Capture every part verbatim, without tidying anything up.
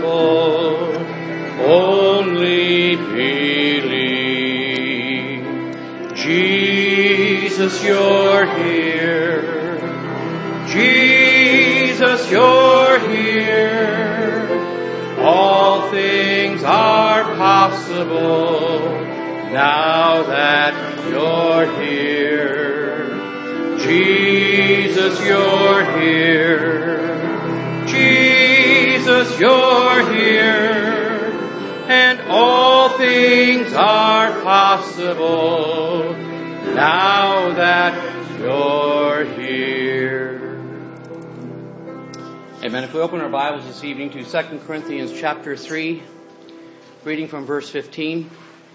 possible. Only believe. Jesus, you're here. Jesus, you're here. All things are possible now that you're here. Jesus, you're here. Jesus, you're here. And all things are possible now that you're here. Amen. If we open our Bibles this evening to Second Corinthians chapter three, reading from verse fifteen.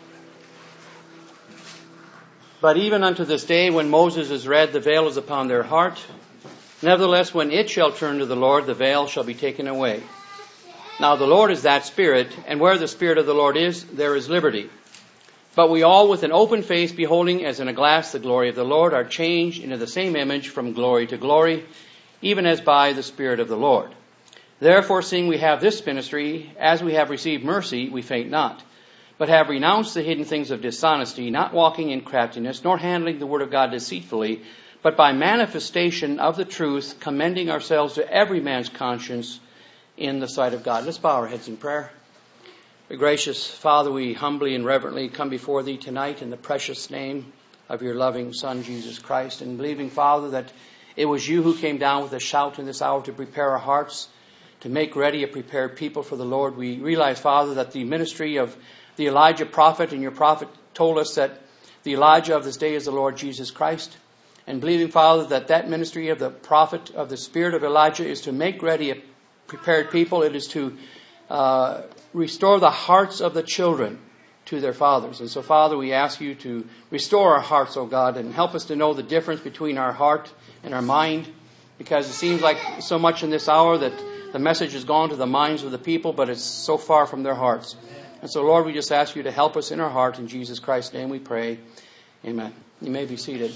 But even unto this day, when Moses is read, the veil is upon their heart. Nevertheless, when it shall turn to the Lord, the veil shall be taken away. Now the Lord is that Spirit, and where the Spirit of the Lord is, there is liberty. But we all with an open face, beholding as in a glass the glory of the Lord, are changed into the same image from glory to glory, even as by the Spirit of the Lord. Therefore, seeing we have this ministry, as we have received mercy, we faint not, but have renounced the hidden things of dishonesty, not walking in craftiness, nor handling the word of God deceitfully, but by manifestation of the truth, commending ourselves to every man's conscience in the sight of God. Let's bow our heads in prayer. Our gracious Father, we humbly and reverently come before Thee tonight in the precious name of Your loving Son, Jesus Christ, and believing, Father, that it was You who came down with a shout in this hour to prepare our hearts, to make ready a prepared people for the Lord. We realize, Father, that the ministry of the Elijah prophet, and Your prophet told us that the Elijah of this day is the Lord Jesus Christ. And believing, Father, that that ministry of the prophet, of the spirit of Elijah, is to make ready a prepared people. It is to uh, restore the hearts of the children to their fathers. And so, Father, we ask You to restore our hearts, O God, and help us to know the difference between our heart and our mind, because it seems like so much in this hour that the message has gone to the minds of the people, but it's so far from their hearts. And so, Lord, we just ask You to help us in our heart. In Jesus Christ's name we pray. Amen. You may be seated.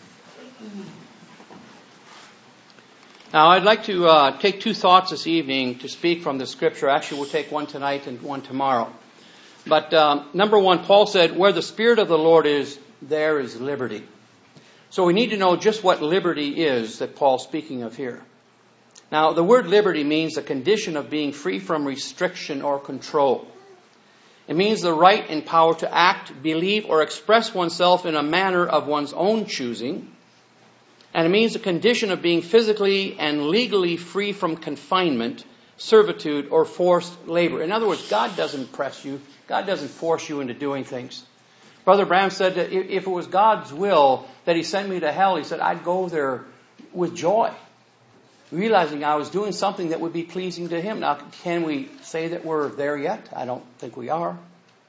Now, I'd like to uh, take two thoughts this evening to speak from the Scripture. Actually, we'll take one tonight and one tomorrow. But um, number one, Paul said, where the Spirit of the Lord is, there is liberty. So we need to know just what liberty is that Paul's speaking of here. Now, the word liberty means a condition of being free from restriction or control. It means the right and power to act, believe, or express oneself in a manner of one's own choosing. And it means a condition of being physically and legally free from confinement, servitude, or forced labor. In other words, God doesn't press you. God doesn't force you into doing things. Brother Branham said that if it was God's will that He sent me to hell, he said, I'd go there with joy, realizing I was doing something that would be pleasing to Him. Now, can we say that we're there yet? I don't think we are.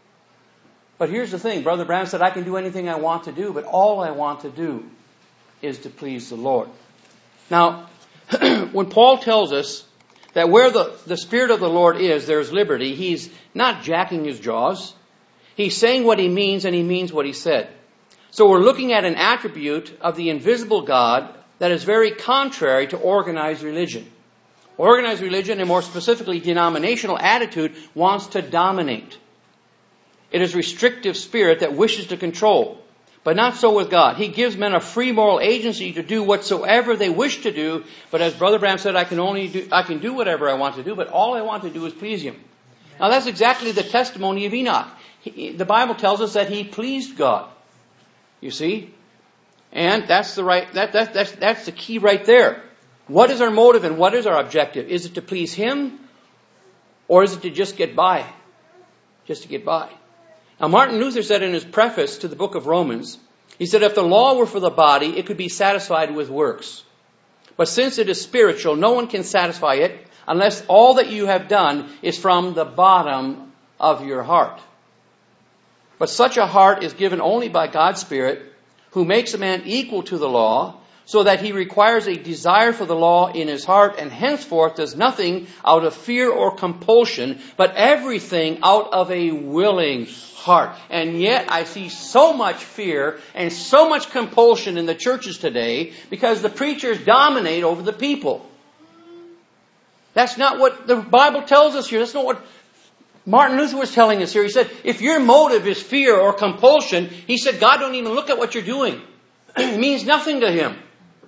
But here's the thing. Brother Branham said, I can do anything I want to do, but all I want to do is to please the Lord. Now, when Paul tells us that where the, the Spirit of the Lord is, there's liberty, he's not jacking his jaws. He's saying what he means, and he means what he said. So we're looking at an attribute of the invisible God that is very contrary to organized religion. Organized religion, and more specifically denominational attitude, wants to dominate. It is restrictive spirit that wishes to control. But not so with God. He gives men a free moral agency to do whatsoever they wish to do. But as Brother Branham said, I can only do, I can do whatever I want to do, but all I want to do is please Him. Now that's exactly the testimony of Enoch. He, the Bible tells us that he pleased God. You see? And that's the right, that, that, that's, that's the key right there. What is our motive and what is our objective? Is it to please Him, or is it to just get by? Just to get by. Now, Martin Luther said in his preface to the book of Romans, he said, if the law were for the body, it could be satisfied with works. But since it is spiritual, no one can satisfy it unless all that you have done is from the bottom of your heart. But such a heart is given only by God's Spirit, who makes a man equal to the law, so that he requires a desire for the law in his heart, and henceforth does nothing out of fear or compulsion, but everything out of a willing heart. And yet I see so much fear and so much compulsion in the churches today because the preachers dominate over the people. That's not what the Bible tells us here. That's not what Martin Luther was telling us here. He said, if your motive is fear or compulsion, he said, God don't even look at what you're doing. It means nothing to Him.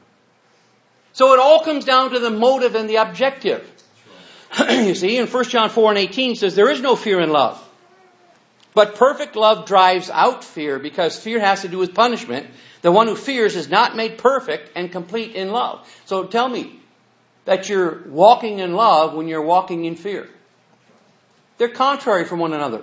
So it all comes down to the motive and the objective. You see, in First John four and eighteen, it says, there is no fear in love. But perfect love drives out fear, because fear has to do with punishment. The one who fears is not made perfect and complete in love. So tell me that you're walking in love when you're walking in fear. They're contrary from one another.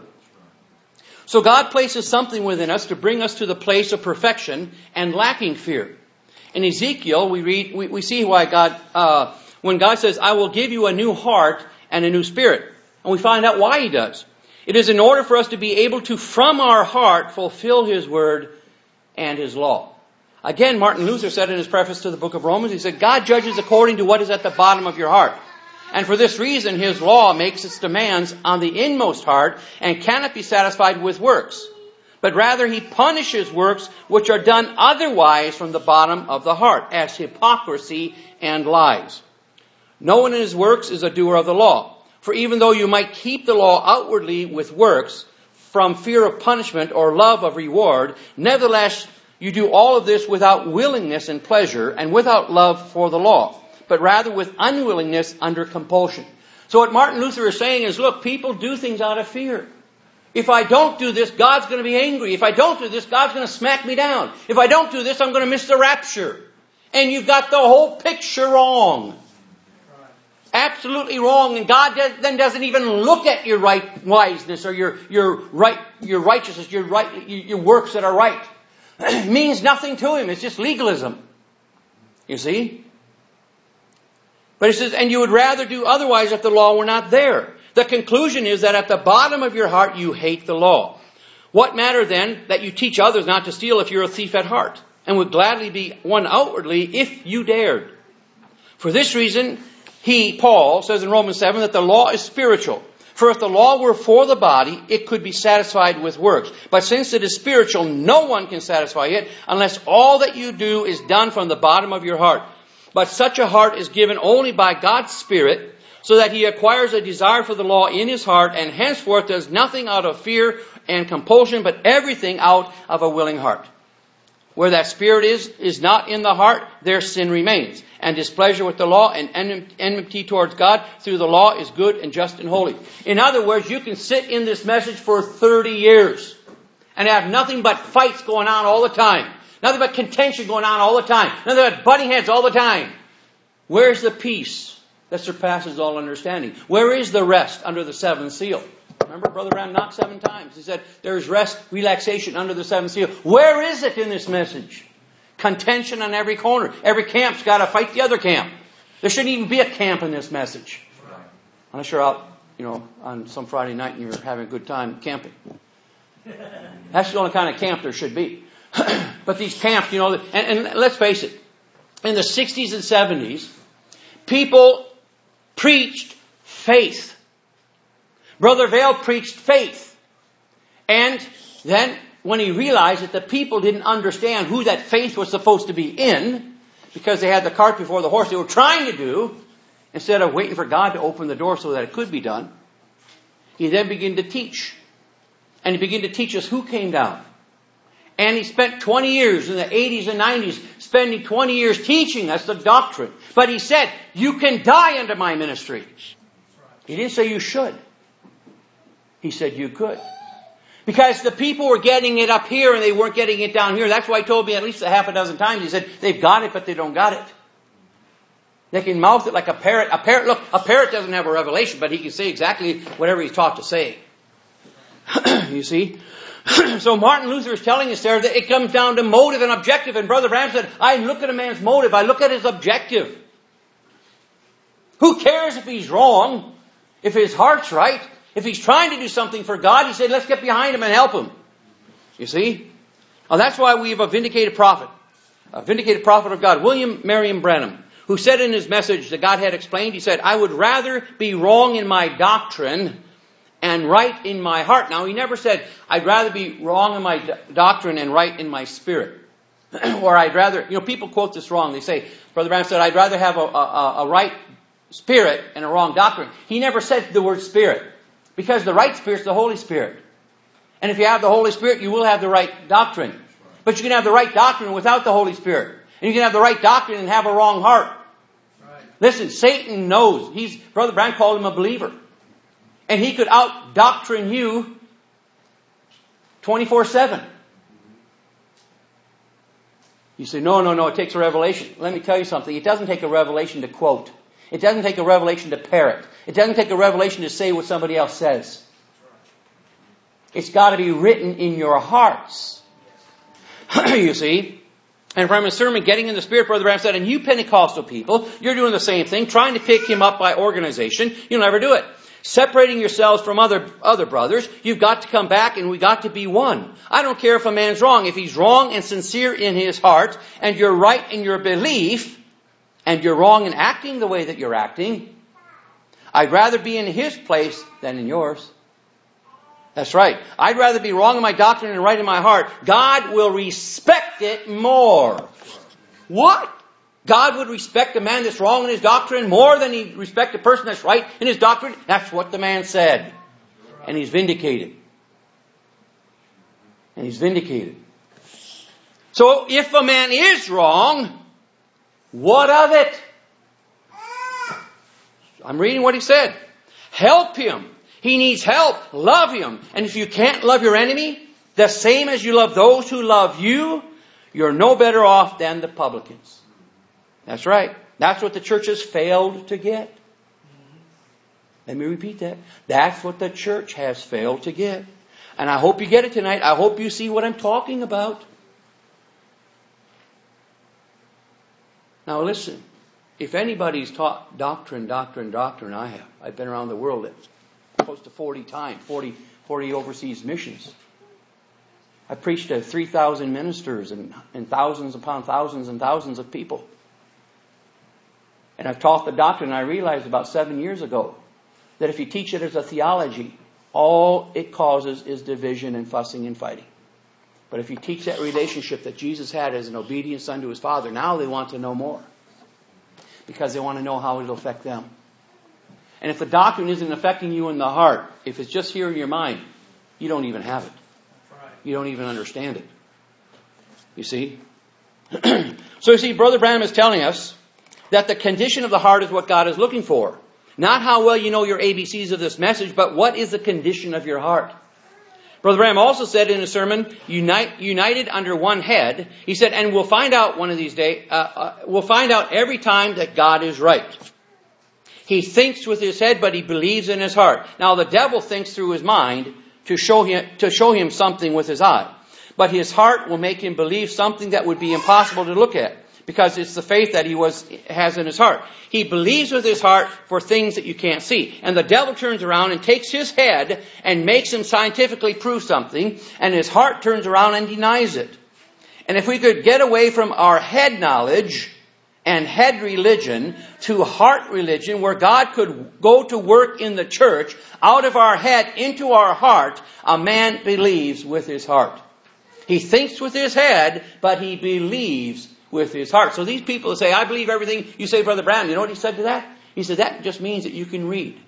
So God places something within us to bring us to the place of perfection and lacking fear. In Ezekiel, we read, we, we see why God, uh, when God says, I will give you a new heart and a new spirit. And we find out why He does. It is in order for us to be able to, from our heart, fulfill His word and His law. Again, Martin Luther said in his preface to the book of Romans, he said, God judges according to what is at the bottom of your heart. And for this reason, His law makes its demands on the inmost heart and cannot be satisfied with works. But rather He punishes works which are done otherwise from the bottom of the heart, as hypocrisy and lies. No one in his works is a doer of the law. For even though you might keep the law outwardly with works, from fear of punishment or love of reward, nevertheless you do all of this without willingness and pleasure, and without love for the law, but rather with unwillingness under compulsion. So what Martin Luther is saying is, look, people do things out of fear. If I don't do this, God's going to be angry. If I don't do this, God's going to smack me down. If I don't do this, I'm going to miss the rapture. And you've got the whole picture wrong. Absolutely wrong. And God then doesn't even look at your right wiseness or your, your right, your righteousness, your right, your works that are right. It means nothing to Him. It's just legalism. You see? But He says, and you would rather do otherwise if the law were not there. The conclusion is that at the bottom of your heart you hate the law. What matter then that you teach others not to steal if you're a thief at heart, and would gladly be one outwardly if you dared? For this reason, he, Paul, says in Romans seven that the law is spiritual. For if the law were for the body, it could be satisfied with works. But since it is spiritual, no one can satisfy it unless all that you do is done from the bottom of your heart. But such a heart is given only by God's Spirit, so that he acquires a desire for the law in his heart, and henceforth does nothing out of fear and compulsion, but everything out of a willing heart. Where that Spirit is, is not in the heart, there sin remains. And displeasure with the law and enmity towards God through the law is good and just and holy. In other words, you can sit in this message for thirty years and have nothing but fights going on all the time. Nothing but contention going on all the time. Nothing but butting heads all the time. Where's the peace that surpasses all understanding? Where is the rest under the seventh seal? Remember, Brother Ram knocked seven times. He said, there's rest, relaxation under the seventh seal. Where is it in this message? Contention on every corner. Every camp's got to fight the other camp. There shouldn't even be a camp in this message. Unless you're out, you know, on some Friday night and you're having a good time camping. That's the only kind of camp there should be. But these camps, you know, and, and let's face it, in the sixties and seventies, people preached faith. Brother Vail preached faith. And then when he realized that the people didn't understand who that faith was supposed to be in, because they had the cart before the horse, they were trying to do, instead of waiting for God to open the door so that it could be done, he then began to teach. And he began to teach us who came down. And he spent twenty years in the eighties and nineties, spending twenty years teaching us the doctrine. But he said, you can die under my ministry. He didn't say you should. He said you could. Because the people were getting it up here and they weren't getting it down here. That's why he told me at least a half a dozen times. He said, they've got it, but they don't got it. They can mouth it like a parrot. A parrot, look, a parrot doesn't have a revelation, but he can say exactly whatever he's taught to say. You see? So Martin Luther is telling us there that it comes down to motive and objective. And Brother Branham said, I look at a man's motive. I look at his objective. Who cares if he's wrong? If his heart's right? If he's trying to do something for God, he said, let's get behind him and help him. You see? Now that's why we have a vindicated prophet. A vindicated prophet of God, William Marion Branham, who said in his message that God had explained, he said, I would rather be wrong in my doctrine and right in my heart. Now, he never said, I'd rather be wrong in my do- doctrine and right in my spirit. Or I'd rather, you know, people quote this wrong. They say, Brother Branham said, I'd rather have a, a, a right spirit and a wrong doctrine. He never said the word spirit. Because the right spirit is the Holy Spirit. And if you have the Holy Spirit, you will have the right doctrine. But you can have the right doctrine without the Holy Spirit. And you can have the right doctrine and have a wrong heart. Right. Listen, Satan knows. He's Brother Branham called him a believer. And he could out-doctrine you twenty-four seven. You say, no, no, no, it takes a revelation. Let me tell you something. It doesn't take a revelation to quote. It doesn't take a revelation to parrot. It doesn't take a revelation to say what somebody else says. It's got to be written in your hearts. You see? And from his sermon, Getting in the Spirit, Brother Branham said, and you Pentecostal people, you're doing the same thing, trying to pick him up by organization. You'll never do it. Separating yourselves from other other brothers, you've got to come back and we got to be one. I don't care if a man's wrong. If he's wrong and sincere in his heart, and you're right in your belief, and you're wrong in acting the way that you're acting, I'd rather be in his place than in yours. That's right. I'd rather be wrong in my doctrine and right in my heart. God will respect it more. What? God would respect a man that's wrong in his doctrine more than he'd respect a person that's right in his doctrine? That's what the man said. And he's vindicated. And he's vindicated. So if a man is wrong, what of it? I'm reading what he said. Help him. He needs help. Love him. And if you can't love your enemy, the same as you love those who love you, you're no better off than the publicans. That's right. That's what the church has failed to get. Let me repeat that. That's what the church has failed to get. And I hope you get it tonight. I hope you see what I'm talking about. Now listen, if anybody's taught doctrine, doctrine, doctrine, I have. I've been around the world close to forty times, forty, forty overseas missions. I preached to three thousand ministers and, and thousands upon thousands and thousands of people. And I've taught the doctrine, and I realized about seven years ago that if you teach it as a theology, all it causes is division and fussing and fighting. But if you teach that relationship that Jesus had as an obedient son to his Father, now they want to know more. Because they want to know how it will affect them. And if the doctrine isn't affecting you in the heart, if it's just here in your mind, you don't even have it. You don't even understand it. You see? So you see, Brother Branham is telling us that the condition of the heart is what God is looking for. Not how well you know your A B Cs of this message, but what is the condition of your heart. Brother Branham also said in his sermon, Unite, united under one head, he said, and we'll find out one of these days, uh, uh, we'll find out every time that God is right. He thinks with his head, but he believes in his heart. Now the devil thinks through his mind to show him, to show him something with his eye. But his heart will make him believe something that would be impossible to look at. Because it's the faith that he was has in his heart. He believes with his heart for things that you can't see. And the devil turns around and takes his head and makes him scientifically prove something. And his heart turns around and denies it. And if we could get away from our head knowledge and head religion to heart religion, where God could go to work in the church, out of our head into our heart, a man believes with his heart. He thinks with his head, but he believes with his heart. So these people say, I believe everything you say, Brother Branham. You know what he said to that? He said, that just means that you can read.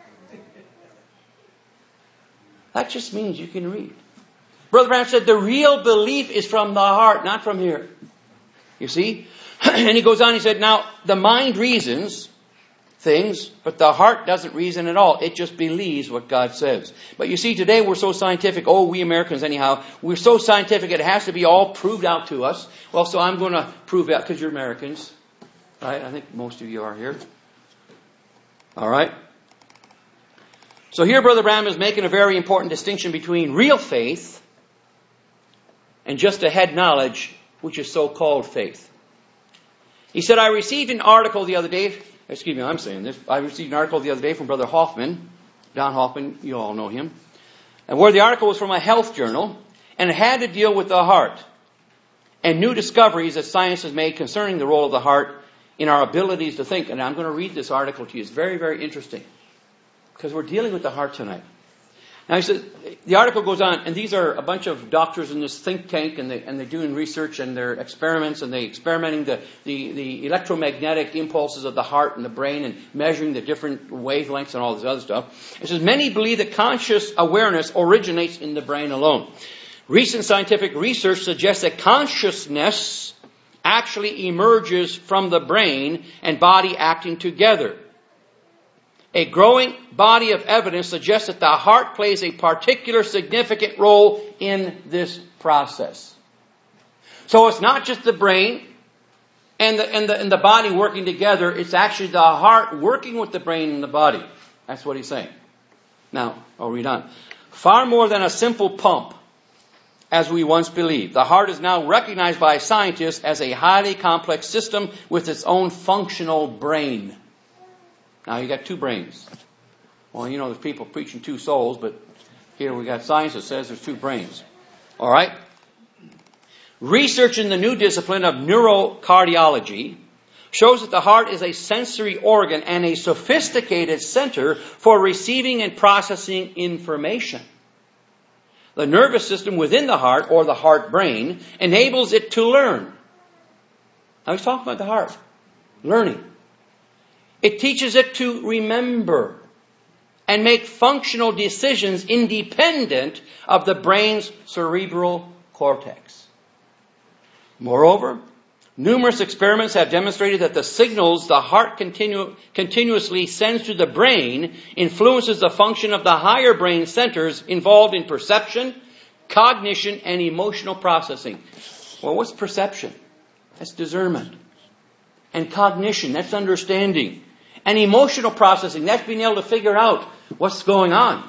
That just means you can read. Brother Branham said, the real belief is from the heart, not from here. You see? And he goes on, he said, now, the mind reasons things, but the heart doesn't reason at all. It just believes what God says. But you see, today we're so scientific. Oh, we Americans anyhow, we're so scientific it has to be all proved out to us. Well, so I'm going to prove it because you're Americans. Right? I think most of you are here. All right. So here Brother Branham is making a very important distinction between real faith and just a head knowledge, which is so-called faith. He said, I received an article the other day. Excuse me, I'm saying this. I received an article the other day from Brother Hoffman. Don Hoffman, you all know him. And where the article was from a health journal. And it had to deal with the heart. And new discoveries that science has made concerning the role of the heart in our abilities to think. And I'm going to read this article to you. It's very, very interesting. Because we're dealing with the heart tonight. Now he says, the article goes on, and these are a bunch of doctors in this think tank, and, they, and they're doing research, and they're experiments, and they're experimenting the, the, the electromagnetic impulses of the heart and the brain, and measuring the different wavelengths and all this other stuff. It says, many believe that conscious awareness originates in the brain alone. Recent scientific research suggests that consciousness actually emerges from the brain and body acting together. A growing body of evidence suggests that the heart plays a particular significant role in this process. So it's not just the brain and the, and the, and the body working together. It's actually the heart working with the brain and the body. That's what he's saying. Now, I'll read on. Far more than a simple pump, as we once believed. The heart is now recognized by scientists as a highly complex system with its own functional brain. Now, you got two brains. Well, you know, there's people preaching two souls, but here we got science that says there's two brains. All right? Research in the new discipline of neurocardiology shows that the heart is a sensory organ and a sophisticated center for receiving and processing information. The nervous system within the heart, or the heart brain, enables it to learn. I was talking about the heart. Learning. It teaches it to remember and make functional decisions independent of the brain's cerebral cortex. Moreover, numerous experiments have demonstrated that the signals the heart continu- continuously sends to the brain influences the function of the higher brain centers involved in perception, cognition, and emotional processing. Well, what's perception? That's discernment. And cognition, that's understanding. And emotional processing, that's being able to figure out what's going on.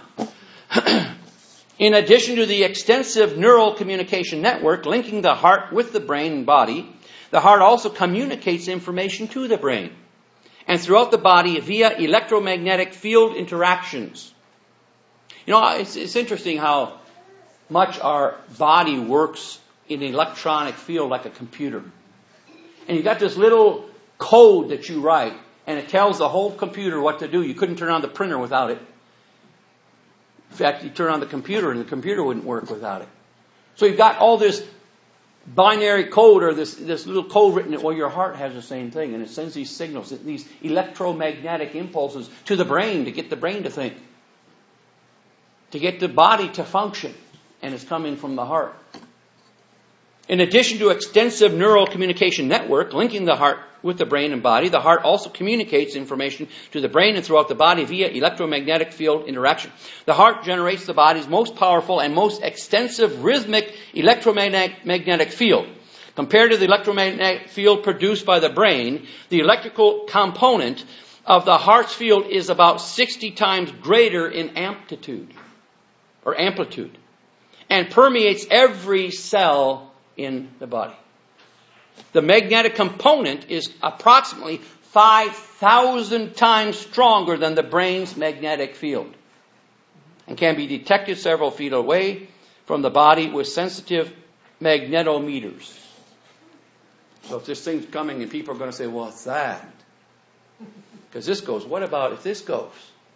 In addition to the extensive neural communication network linking the heart with the brain and body, the heart also communicates information to the brain and throughout the body via electromagnetic field interactions. You know, it's, it's interesting how much our body works in an electronic field like a computer. And you got this little code that you write, and it tells the whole computer what to do. You couldn't turn on the printer without it. In fact, you turn on the computer and the computer wouldn't work without it. So you've got all this binary code, or this, this little code written, well, your heart has the same thing, and it sends these signals, these electromagnetic impulses to the brain to get the brain to think, to get the body to function, and it's coming from the heart. In addition to extensive neural communication network linking the heart with the brain and body, the heart also communicates information to the brain and throughout the body via electromagnetic field interaction. The heart generates the body's most powerful and most extensive rhythmic electromagnetic field. Compared to the electromagnetic field produced by the brain, the electrical component of the heart's field is about sixty times greater in amplitude, or amplitude, and permeates every cell in the body. The magnetic component is approximately five thousand times stronger than the brain's magnetic field and can be detected several feet away from the body with sensitive magnetometers. So if this thing's coming and people are going to say, well, it's that. Because this goes, what about if this goes?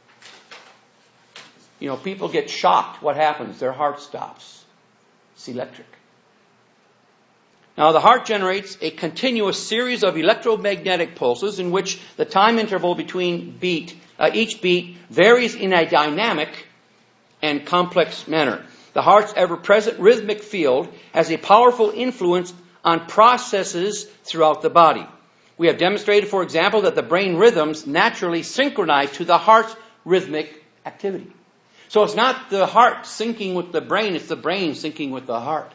You know, people get shocked. What happens? Their heart stops. It's electric. Now, the heart generates a continuous series of electromagnetic pulses in which the time interval between beat, uh, each beat varies in a dynamic and complex manner. The heart's ever-present rhythmic field has a powerful influence on processes throughout the body. We have demonstrated, for example, that the brain rhythms naturally synchronize to the heart's rhythmic activity. So it's not the heart syncing with the brain, it's the brain syncing with the heart.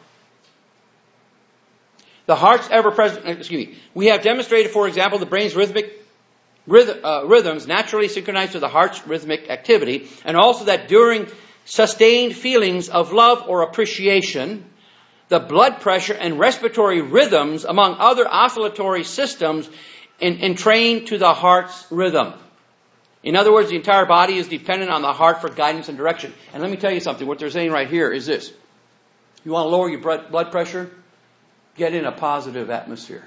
The heart's ever-present, excuse me, we have demonstrated, for example, the brain's rhythmic rhythm, uh, rhythms naturally synchronize to the heart's rhythmic activity, and also that during sustained feelings of love or appreciation, the blood pressure and respiratory rhythms, among other oscillatory systems, entrain to the heart's rhythm. In other words, the entire body is dependent on the heart for guidance and direction. And let me tell you something. What they're saying right here is this. You want to lower your blood pressure? Get in a positive atmosphere.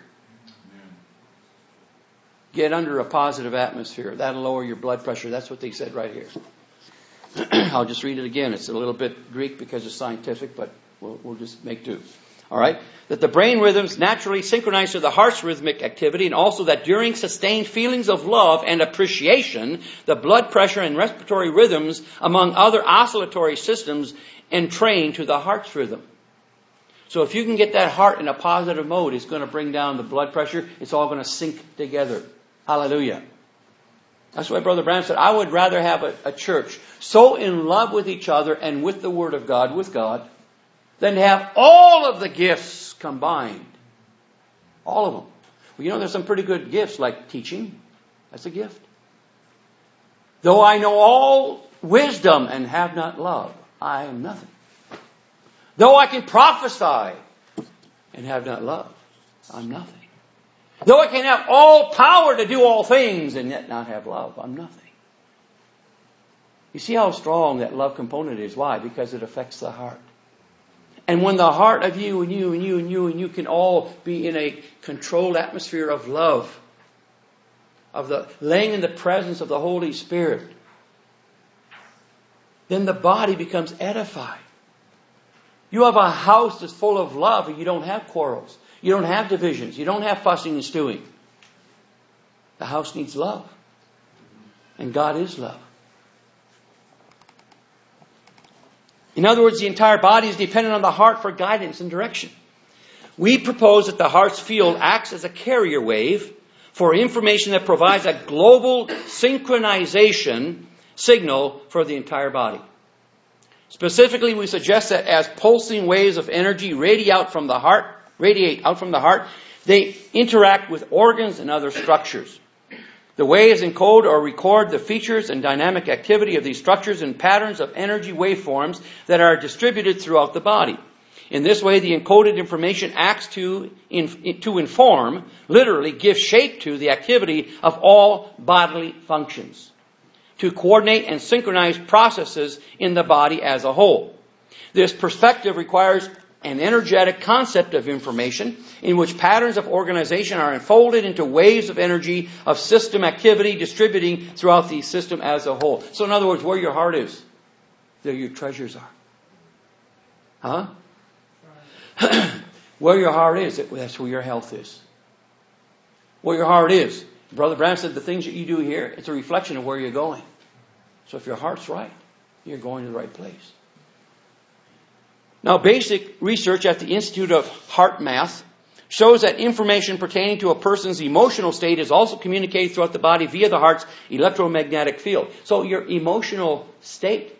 Get under a positive atmosphere. That'll lower your blood pressure. That's what they said right here. I'll just read it again. It's a little bit Greek because it's scientific, but we'll, we'll just make do. All right? That the brain rhythms naturally synchronize to the heart's rhythmic activity, and also that during sustained feelings of love and appreciation, the blood pressure and respiratory rhythms, among other oscillatory systems, entrain to the heart's rhythm. So if you can get that heart in a positive mode, it's going to bring down the blood pressure. It's all going to sync together. Hallelujah. That's why Brother Branham said, I would rather have a, a church so in love with each other and with the Word of God, with God, than to have all of the gifts combined. All of them. Well, you know, there's some pretty good gifts, like teaching. That's a gift. Though I know all wisdom and have not love, I am nothing. Though I can prophesy and have not love, I'm nothing. Though I can have all power to do all things and yet not have love, I'm nothing. You see how strong that love component is. Why? Because it affects the heart. And when the heart of you and you and you and you and you can all be in a controlled atmosphere of love, of the laying in the presence of the Holy Spirit, then the body becomes edified. You have a house that's full of love and you don't have quarrels. You don't have divisions. You don't have fussing and stewing. The house needs love. And God is love. In other words, the entire body is dependent on the heart for guidance and direction. We propose that the heart's field acts as a carrier wave for information that provides a global synchronization signal for the entire body. Specifically, we suggest that as pulsing waves of energy radiate out from the heart, radiate out from the heart, they interact with organs and other structures. The waves encode or record the features and dynamic activity of these structures in patterns of energy waveforms that are distributed throughout the body. In this way, the encoded information acts to, in, to inform, literally give shape to the activity of all bodily functions, to coordinate and synchronize processes in the body as a whole. This perspective requires an energetic concept of information in which patterns of organization are enfolded into waves of energy of system activity distributing throughout the system as a whole. So in other words, where your heart is, there your treasures are. Huh? Where your heart is, that's where your health is. Where your heart is. Brother Branham said the things that you do here, it's a reflection of where you're going. So if your heart's right, you're going to the right place. Now, basic research at the Institute of Heart Math shows that information pertaining to a person's emotional state is also communicated throughout the body via the heart's electromagnetic field. So your emotional state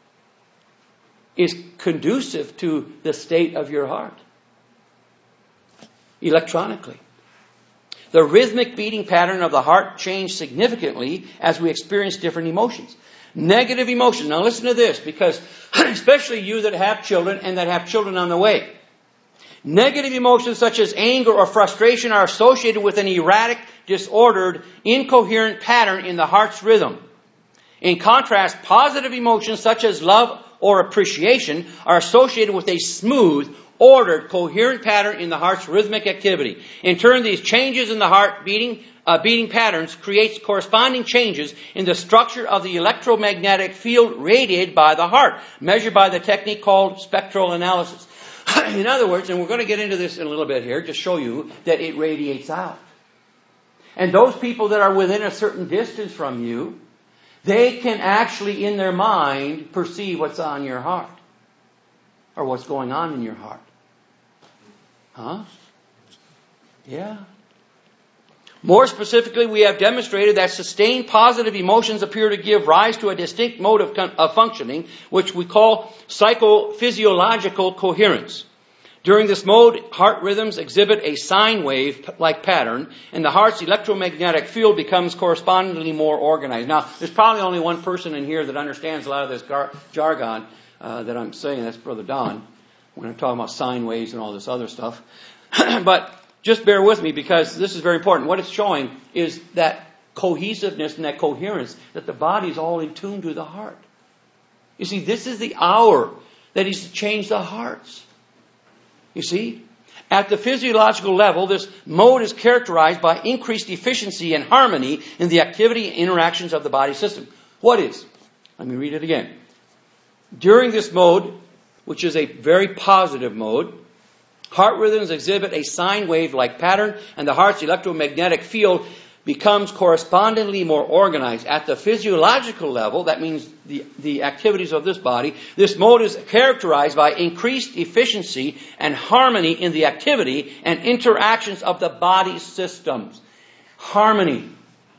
is conducive to the state of your heart electronically. The rhythmic beating pattern of the heart changed significantly as we experience different emotions. Negative emotion. Now listen to this, because especially you that have children and that have children on the way. Negative emotions such as anger or frustration are associated with an erratic, disordered, incoherent pattern in the heart's rhythm. In contrast, positive emotions such as love or appreciation are associated with a smooth, ordered, coherent pattern in the heart's rhythmic activity. In turn, these changes in the heart beating Uh, beating patterns creates corresponding changes in the structure of the electromagnetic field radiated by the heart, measured by the technique called spectral analysis. In other words, and we're going to get into this in a little bit here, to show you that it radiates out. And those people that are within a certain distance from you, they can actually in their mind perceive what's on your heart, or what's going on in your heart. Huh? Yeah. More specifically, we have demonstrated that sustained positive emotions appear to give rise to a distinct mode of, of functioning, which we call psychophysiological coherence. During this mode, heart rhythms exhibit a sine wave-like pattern, and the heart's electromagnetic field becomes correspondingly more organized. Now, there's probably only one person in here that understands a lot of this gar- jargon uh, that I'm saying. That's Brother Don, when I'm talking about sine waves and all this other stuff. But just bear with me, because this is very important. What it's showing is that cohesiveness and that coherence, that the body is all in tune to the heart. You see, this is the hour that is to change the hearts. You see? At the physiological level, this mode is characterized by increased efficiency and harmony in the activity and interactions of the body system. What is? Let me read it again. During this mode, which is a very positive mode, heart rhythms exhibit a sine wave-like pattern, and the heart's electromagnetic field becomes correspondingly more organized. At the physiological level, that means the, the activities of this body, this mode is characterized by increased efficiency and harmony in the activity and interactions of the body's systems. Harmony.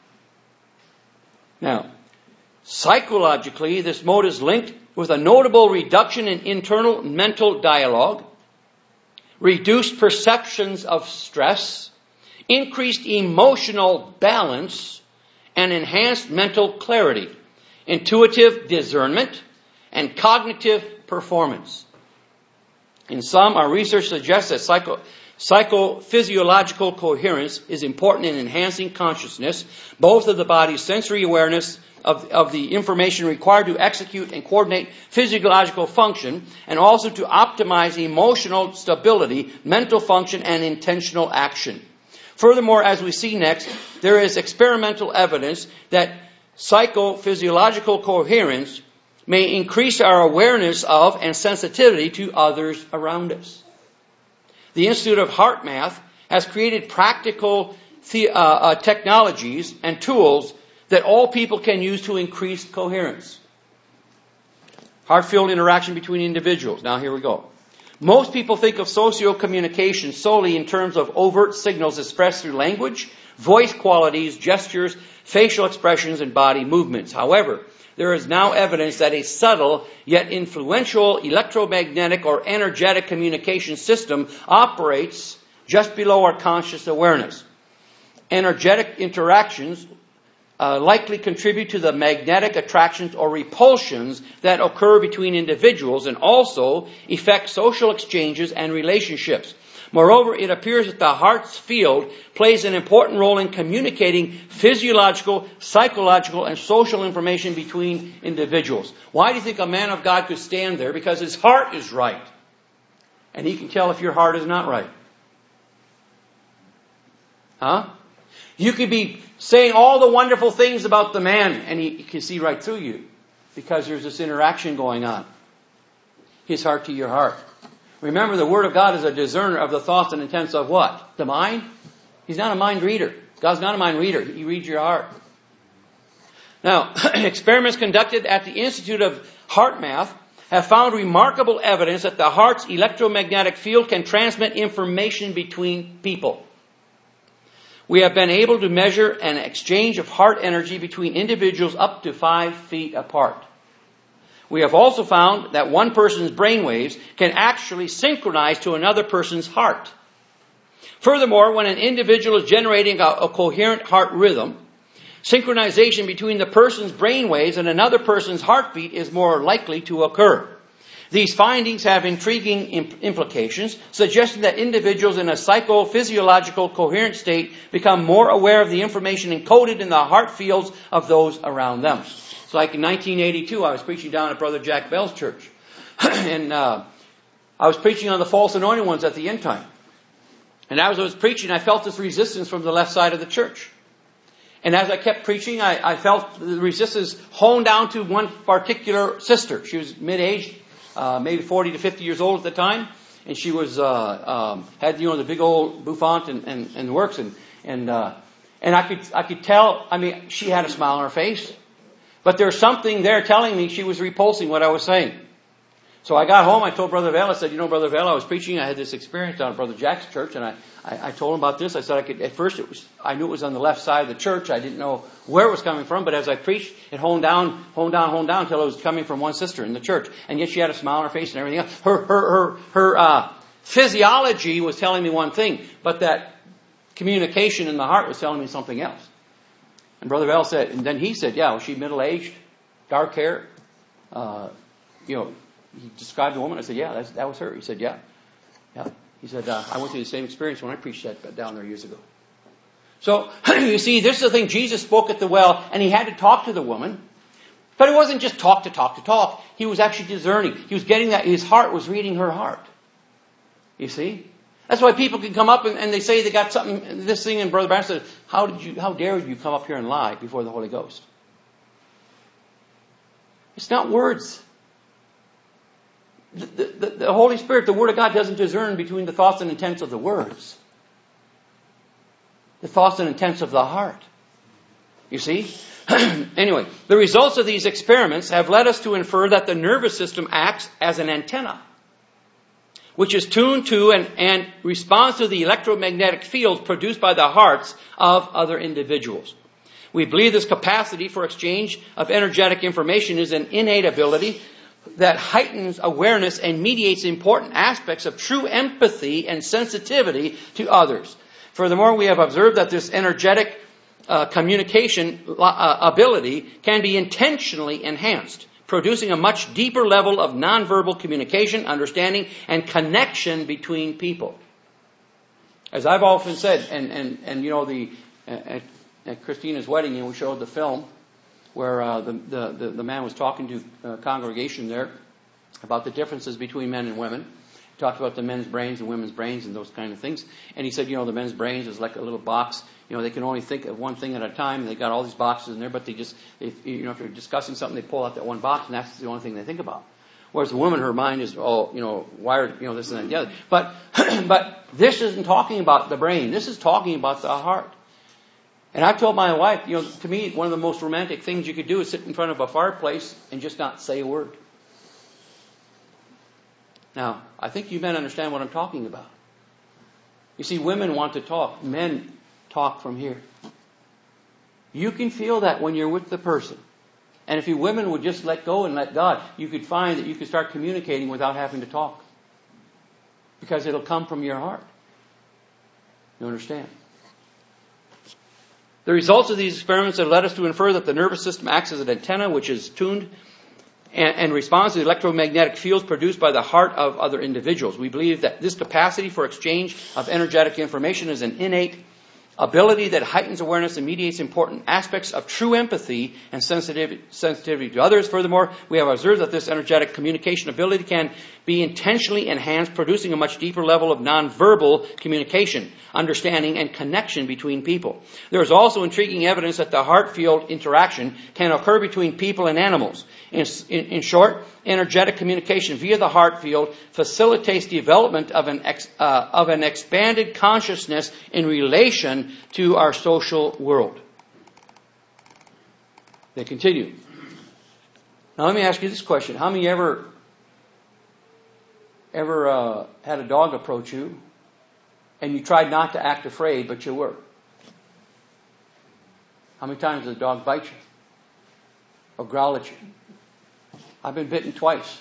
Now, psychologically, this mode is linked with a notable reduction in internal mental dialogue, reduced perceptions of stress, increased emotional balance, and enhanced mental clarity, intuitive discernment, and cognitive performance. In sum, our research suggests that psycho, psychophysiological coherence is important in enhancing consciousness, both of the body's sensory awareness of, of the information required to execute and coordinate physiological function, and also to optimize emotional stability, mental function, and intentional action. Furthermore, as we see next, there is experimental evidence that psychophysiological coherence may increase our awareness of and sensitivity to others around us. The Institute of Heart Math has created practical the, uh, uh, technologies and tools that all people can use to increase coherence. Heart-field interaction between individuals. Now here we go. Most people think of socio-communication solely in terms of overt signals expressed through language, voice qualities, gestures, facial expressions, and body movements. However, there is now evidence that a subtle yet influential electromagnetic or energetic communication system operates just below our conscious awareness. Energetic interactions Uh, likely contribute to the magnetic attractions or repulsions that occur between individuals and also affect social exchanges and relationships. Moreover, it appears that the heart's field plays an important role in communicating physiological, psychological, and social information between individuals. Why do you think a man of God could stand there? Because his heart is right. And he can tell if your heart is not right. Huh? You could be saying all the wonderful things about the man, and he, he can see right through you because there's this interaction going on. His heart to your heart. Remember, the Word of God is a discerner of the thoughts and intents of what? The mind? He's not a mind reader. God's not a mind reader. He reads your heart. Now, experiments conducted at the Institute of Heart Math have found remarkable evidence that the heart's electromagnetic field can transmit information between people. We have been able to measure an exchange of heart energy between individuals up to five feet apart. We have also found that one person's brainwaves can actually synchronize to another person's heart. Furthermore, when an individual is generating a, a coherent heart rhythm, synchronization between the person's brainwaves and another person's heartbeat is more likely to occur. These findings have intriguing implications, suggesting that individuals in a psychophysiological coherent state become more aware of the information encoded in the heart fields of those around them. It's like in nineteen eighty-two, I was preaching down at Brother Jack Bell's church. and uh, I was preaching on the false anointed ones at the end time. And as I was preaching, I felt this resistance from the left side of the church. And as I kept preaching, I, I felt the resistance honed down to one particular sister. She was mid-aged. Uh, maybe forty to fifty years old at the time, and she was uh, um, had you know the big old bouffant and, and, and works, and and uh, and I could I could tell. I mean, she had a smile on her face, but there's something there telling me she was repulsing what I was saying. So I got home. I told Brother Vell. I said, you know, Brother Vell, I was preaching. I had this experience down at Brother Jack's church, and I, I, I told him about this. I said I could. At first, it was I knew it was on the left side of the church. I didn't know where it was coming from, but as I preached, it honed down, honed down, honed down until it was coming from one sister in the church. And yet she had a smile on her face and everything else. Her her her her uh, physiology was telling me one thing, but that communication in the heart was telling me something else. And Brother Vell said, and then he said, yeah, was she middle aged, dark hair, uh, you know. He described the woman. I said, yeah, that's, that was her. He said, yeah. yeah. He said, uh, I went through the same experience when I preached that down there years ago. So, you see, this is the thing. Jesus spoke at the well, and he had to talk to the woman. But it wasn't just talk to talk to talk. He was actually discerning. He was getting that. His heart was reading her heart. You see? That's why people can come up and, and they say they got something, this thing, and Brother Branham said, how did you, how dare you come up here and lie before the Holy Ghost? It's not words. the, the, the Holy Spirit, the Word of God, doesn't discern between the thoughts and intents of the words. The thoughts and intents of the heart. You see? Anyway, the results of these experiments have led us to infer that the nervous system acts as an antenna, which is tuned to and, and responds to the electromagnetic fields produced by the hearts of other individuals. We believe this capacity for exchange of energetic information is an innate ability that heightens awareness and mediates important aspects of true empathy and sensitivity to others. Furthermore, we have observed that this energetic uh, communication uh, ability can be intentionally enhanced, producing a much deeper level of nonverbal communication, understanding, and connection between people. As I've often said, and, and, and you know, the at, at Christina's wedding, you know, we showed the film where uh, the, the, the, the man was talking to a congregation there about the differences between men and women. He talked about the men's brains and women's brains and those kind of things. And he said, you know, the men's brains is like a little box. You know, they can only think of one thing at a time. And they got all these boxes in there, but they just, if, you know, if you're discussing something, they pull out that one box, and that's the only thing they think about. Whereas the woman, her mind is all, you know, wired, you know, this and that and the other. But, but this isn't talking about the brain. This is talking about the heart. And I've told my wife, you know, to me, one of the most romantic things you could do is sit in front of a fireplace and just not say a word. Now, I think you men understand what I'm talking about. You see, women want to talk. Men talk from here. You can feel that when you're with the person. And if you women would just let go and let God, you could find that you could start communicating without having to talk. Because it'll come from your heart. You understand? The results of these experiments have led us to infer that the nervous system acts as an antenna which is tuned and, and responds to the electromagnetic fields produced by the heart of other individuals. We believe that this capacity for exchange of energetic information is an innate ability that heightens awareness and mediates important aspects of true empathy and sensitivity, sensitivity to others. Furthermore, we have observed that this energetic communication ability can be intentionally enhanced, producing a much deeper level of nonverbal communication, understanding, and connection between people. There is also intriguing evidence that the heart-field interaction can occur between people and animals. In, in, in short, energetic communication via the heart field facilitates development of an, ex, uh, of an expanded consciousness in relation to our social world. They continue. Now let me ask you this question. How many ever ever uh, had a dog approach you and you tried not to act afraid, but you were? How many times does a dog bite you? Or growl at you? I've been bitten twice.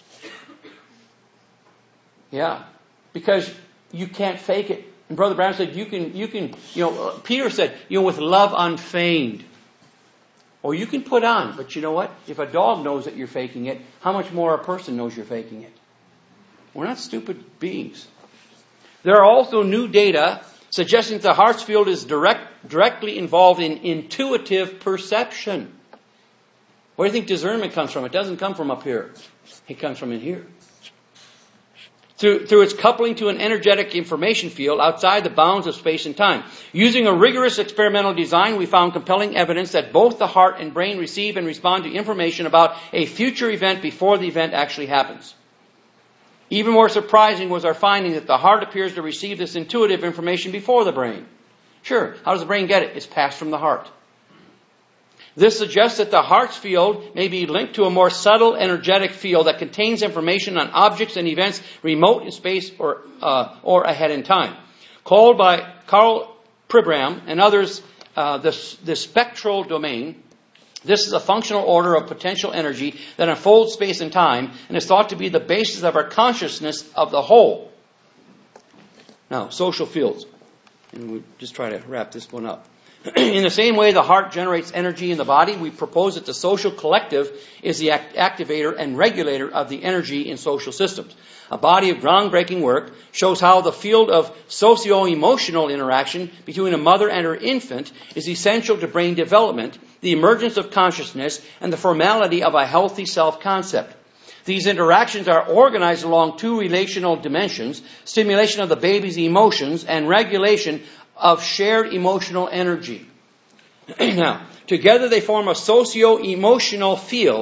Yeah. Because you can't fake it. And Brother Brown said, you can, you can, you know, uh, Peter said, you know, with love unfeigned. Or you can put on, but you know what? If a dog knows that you're faking it, how much more a person knows you're faking it? We're not stupid beings. There are also new data suggesting that the heart's field is direct, directly involved in intuitive perception. Where do you think discernment comes from? It doesn't come from up here. It comes from in here. Through, through its coupling to an energetic information field outside the bounds of space and time. Using a rigorous experimental design, we found compelling evidence that both the heart and brain receive and respond to information about a future event before the event actually happens. Even more surprising was our finding that the heart appears to receive this intuitive information before the brain. Sure, how does the brain get it? It's passed from the heart. This suggests that the heart's field may be linked to a more subtle energetic field that contains information on objects and events remote in space or uh, or ahead in time. Called by Karl Pribram and others uh, the, the spectral domain, this is a functional order of potential energy that unfolds space and time and is thought to be the basis of our consciousness of the whole. Now, social fields. And we just try to wrap this one up. In the same way the heart generates energy in the body, we propose that the social collective is the act- activator and regulator of the energy in social systems. A body of groundbreaking work shows how the field of socio-emotional interaction between a mother and her infant is essential to brain development, the emergence of consciousness, and the formality of a healthy self-concept. These interactions are organized along two relational dimensions: stimulation of the baby's emotions and regulation of shared emotional energy. Now, together they form a socio-emotional field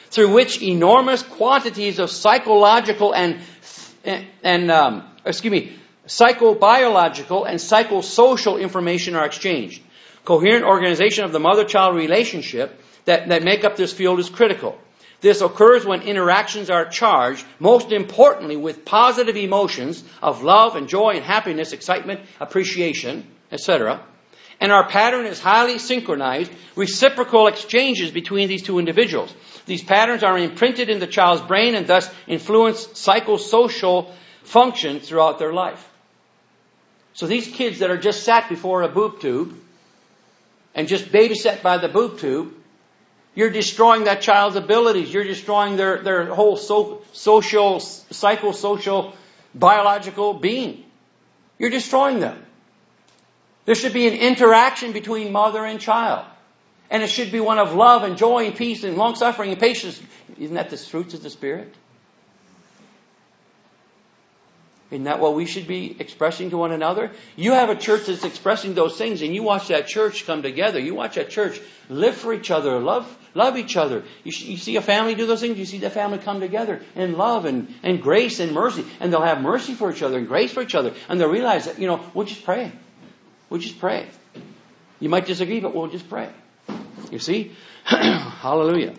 through which enormous quantities of psychological and, and um, excuse me, psychobiological and psychosocial information are exchanged. Coherent organization of the mother-child relationship that, that make up this field is critical. This occurs when interactions are charged, most importantly with positive emotions of love and joy and happiness, excitement, appreciation, et cetera. And our pattern is highly synchronized, reciprocal exchanges between these two individuals. These patterns are imprinted in the child's brain and thus influence psychosocial function throughout their life. So these kids that are just sat before a boob tube and just babysat by the boob tube, you're destroying that child's abilities. You're destroying their, their whole so, social, psychosocial, biological being. You're destroying them. There should be an interaction between mother and child. And it should be one of love and joy and peace and long-suffering and patience. Isn't that the fruits of the Spirit? Isn't that what we should be expressing to one another? You have a church that's expressing those things, and you watch that church come together. You watch that church live for each other, love love each other. You, you see a family do those things, you see the family come together in love and, and grace and mercy. And they'll have mercy for each other and grace for each other. And they'll realize that, you know, we'll just pray. We'll just pray. You might disagree, but we'll just pray. You see? Hallelujah.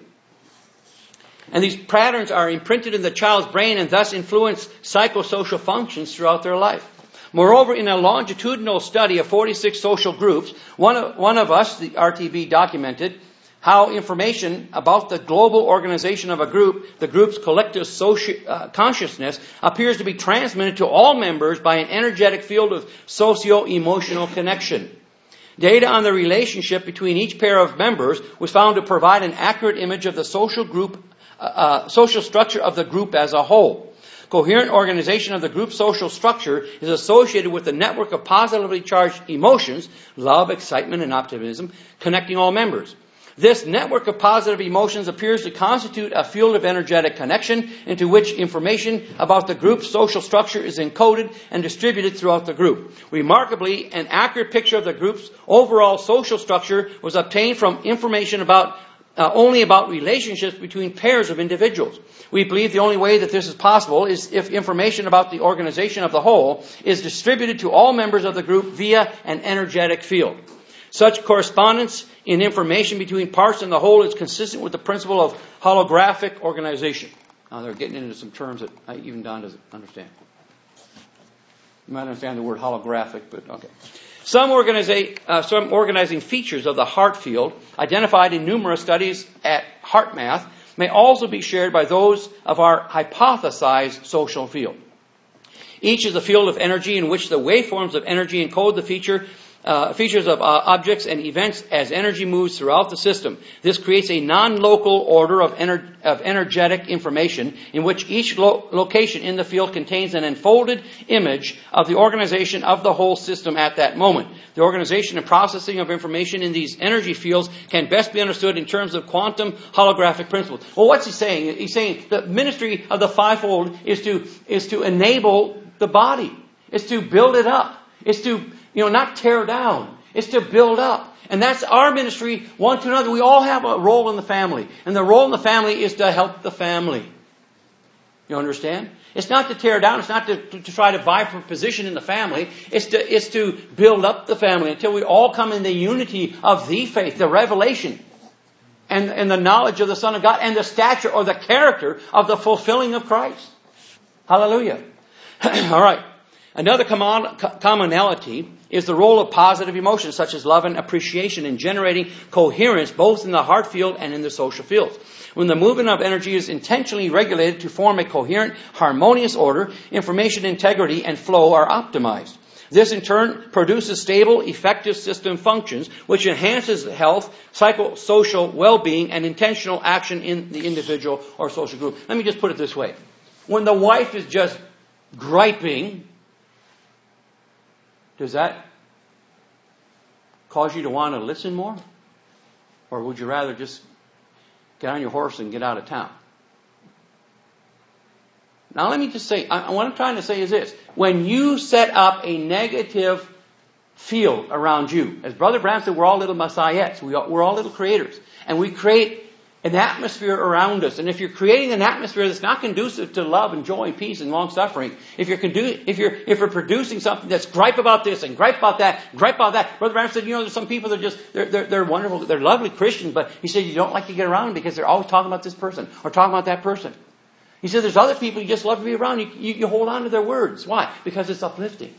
And these patterns are imprinted in the child's brain and thus influence psychosocial functions throughout their life. Moreover, in a longitudinal study of forty-six social groups, one of, one of us, the R T B, documented how information about the global organization of a group, the group's collective soci- uh, consciousness, appears to be transmitted to all members by an energetic field of socio-emotional connection. Data on the relationship between each pair of members was found to provide an accurate image of the social group Uh, social structure of the group as a whole. Coherent organization of the group social structure is associated with a network of positively charged emotions, love, excitement, and optimism, connecting all members. This network of positive emotions appears to constitute a field of energetic connection into which information about the group's social structure is encoded and distributed throughout the group. Remarkably, an accurate picture of the group's overall social structure was obtained from information about Uh, only about relationships between pairs of individuals. We believe the only way that this is possible is if information about the organization of the whole is distributed to all members of the group via an energetic field. Such correspondence in information between parts and the whole is consistent with the principle of holographic organization. Now they're getting into some terms that even Don doesn't understand. You might understand the word holographic, but okay. Some, organiza- uh, some organizing features of the heart field, identified in numerous studies at HeartMath, may also be shared by those of our hypothesized social field. Each is a field of energy in which the waveforms of energy encode the feature Uh, features of uh, objects and events as energy moves throughout the system. This creates a non-local order of, ener- of energetic information in which each lo- location in the field contains an enfolded image of the organization of the whole system at that moment. The organization and processing of information in these energy fields can best be understood in terms of quantum holographic principles. Well, what's he saying? He's saying the ministry of the fivefold is to is to enable the body. It's to build it up. It's to You know, not tear down. It's to build up. And that's our ministry, one to another. We all have a role in the family. And the role in the family is to help the family. You understand? It's not to tear down. It's not to, to, to try to vie for position in the family. It's to, it's to build up the family until we all come in the unity of the faith, the revelation, and, and the knowledge of the Son of God, and the stature or the character of the fulfilling of Christ. Hallelujah. All right. Another commonality is the role of positive emotions such as love and appreciation in generating coherence both in the heart field and in the social fields. When the movement of energy is intentionally regulated to form a coherent, harmonious order, information integrity and flow are optimized. This in turn produces stable, effective system functions which enhances health, psychosocial well-being, and intentional action in the individual or social group. Let me just put it this way. When the wife is just griping, does that cause you to want to listen more? Or would you rather just get on your horse and get out of town? Now let me just say, what I'm trying to say is this. When you set up a negative field around you, as Brother Branham said, we're all little messiahs. We're all little creators. And we create an atmosphere around us. And if you're creating an atmosphere that's not conducive to love and joy and peace and long suffering, if you're condu- if you're if you're producing something that's gripe about this and gripe about that, gripe about that, Brother Branham said, you know, there's some people that are just they're, they're they're wonderful, they're lovely Christians, but he said you don't like to get around them because they're always talking about this person or talking about that person. He said there's other people you just love to be around. You, you, you hold on to their words. Why? Because it's uplifting.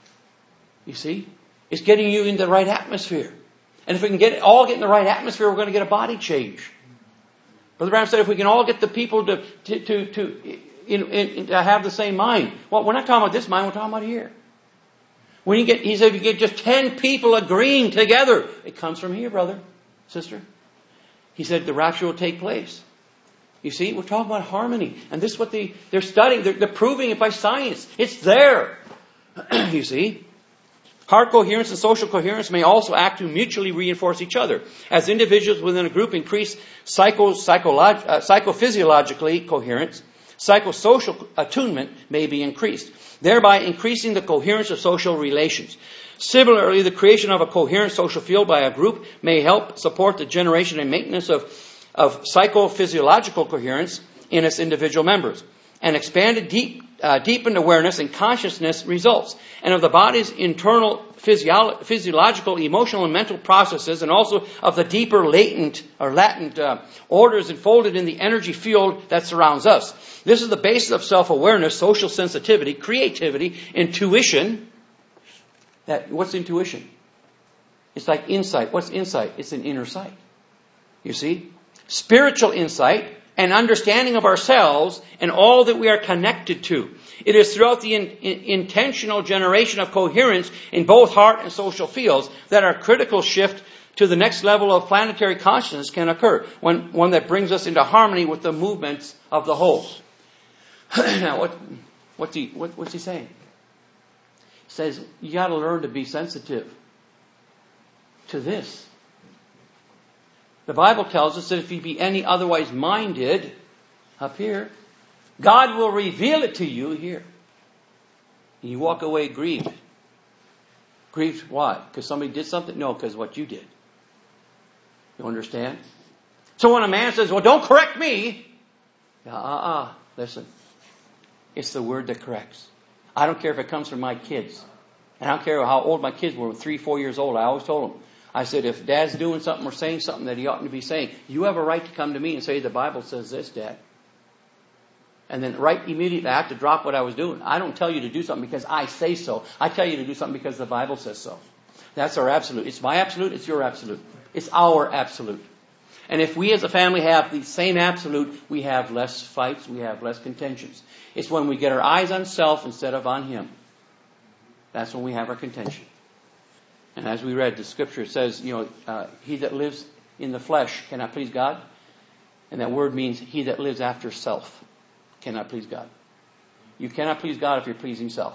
You see, it's getting you into the right atmosphere. And if we can get all get in the right atmosphere, we're going to get a body change. Brother Branham said if we can all get the people to to to, to, in, in, to have the same mind. Well, we're not talking about this mind, we're talking about here. When you get, he said, if you get just ten people agreeing together, it comes from here, brother, sister. He said the rapture will take place. You see, we're talking about harmony. And this is what they, they're studying. They're, they're proving it by science. It's there. You see. Heart coherence and social coherence may also act to mutually reinforce each other. As individuals within a group increase psycho, psycholog, uh, psychophysiologically coherence, psychosocial attunement may be increased, thereby increasing the coherence of social relations. Similarly, the creation of a coherent social field by a group may help support the generation and maintenance of, of psychophysiological coherence in its individual members. An expanded, deep, uh, deepened awareness and consciousness results, and of the body's internal physio- physiological, emotional, and mental processes, and also of the deeper latent or latent uh, orders enfolded in the energy field that surrounds us. This is the basis of self-awareness, social sensitivity, creativity, intuition. That what's intuition? It's like insight. What's insight? It's an inner sight. You see, spiritual insight. And understanding of ourselves and all that we are connected to. It is throughout the in, in, intentional generation of coherence in both heart and social fields that our critical shift to the next level of planetary consciousness can occur. One, one that brings us into harmony with the movements of the whole. Now, what, what's, he, what, what's he saying? He says, you got to learn to be sensitive to this. The Bible tells us that if you be any otherwise minded, up here, God will reveal it to you here. And you walk away grieved. Grieved why? Because somebody did something? No, because what you did. You understand? So when a man says, well, don't correct me. Uh-uh, listen. It's the word that corrects. I don't care if it comes from my kids. And I don't care how old my kids were, three, four years old. I always told them. I said, if Dad's doing something or saying something that he oughtn't to be saying, you have a right to come to me and say, the Bible says this, Dad. And then right immediately I have to drop what I was doing. I don't tell you to do something because I say so. I tell you to do something because the Bible says so. That's our absolute. It's my absolute, it's your absolute. It's our absolute. And if we as a family have the same absolute, we have less fights, we have less contentions. It's when we get our eyes on self instead of on Him. That's when we have our contention. And as we read, the scripture says, you know, uh, he that lives in the flesh cannot please God. And that word means he that lives after self cannot please God. You cannot please God if you're pleasing self.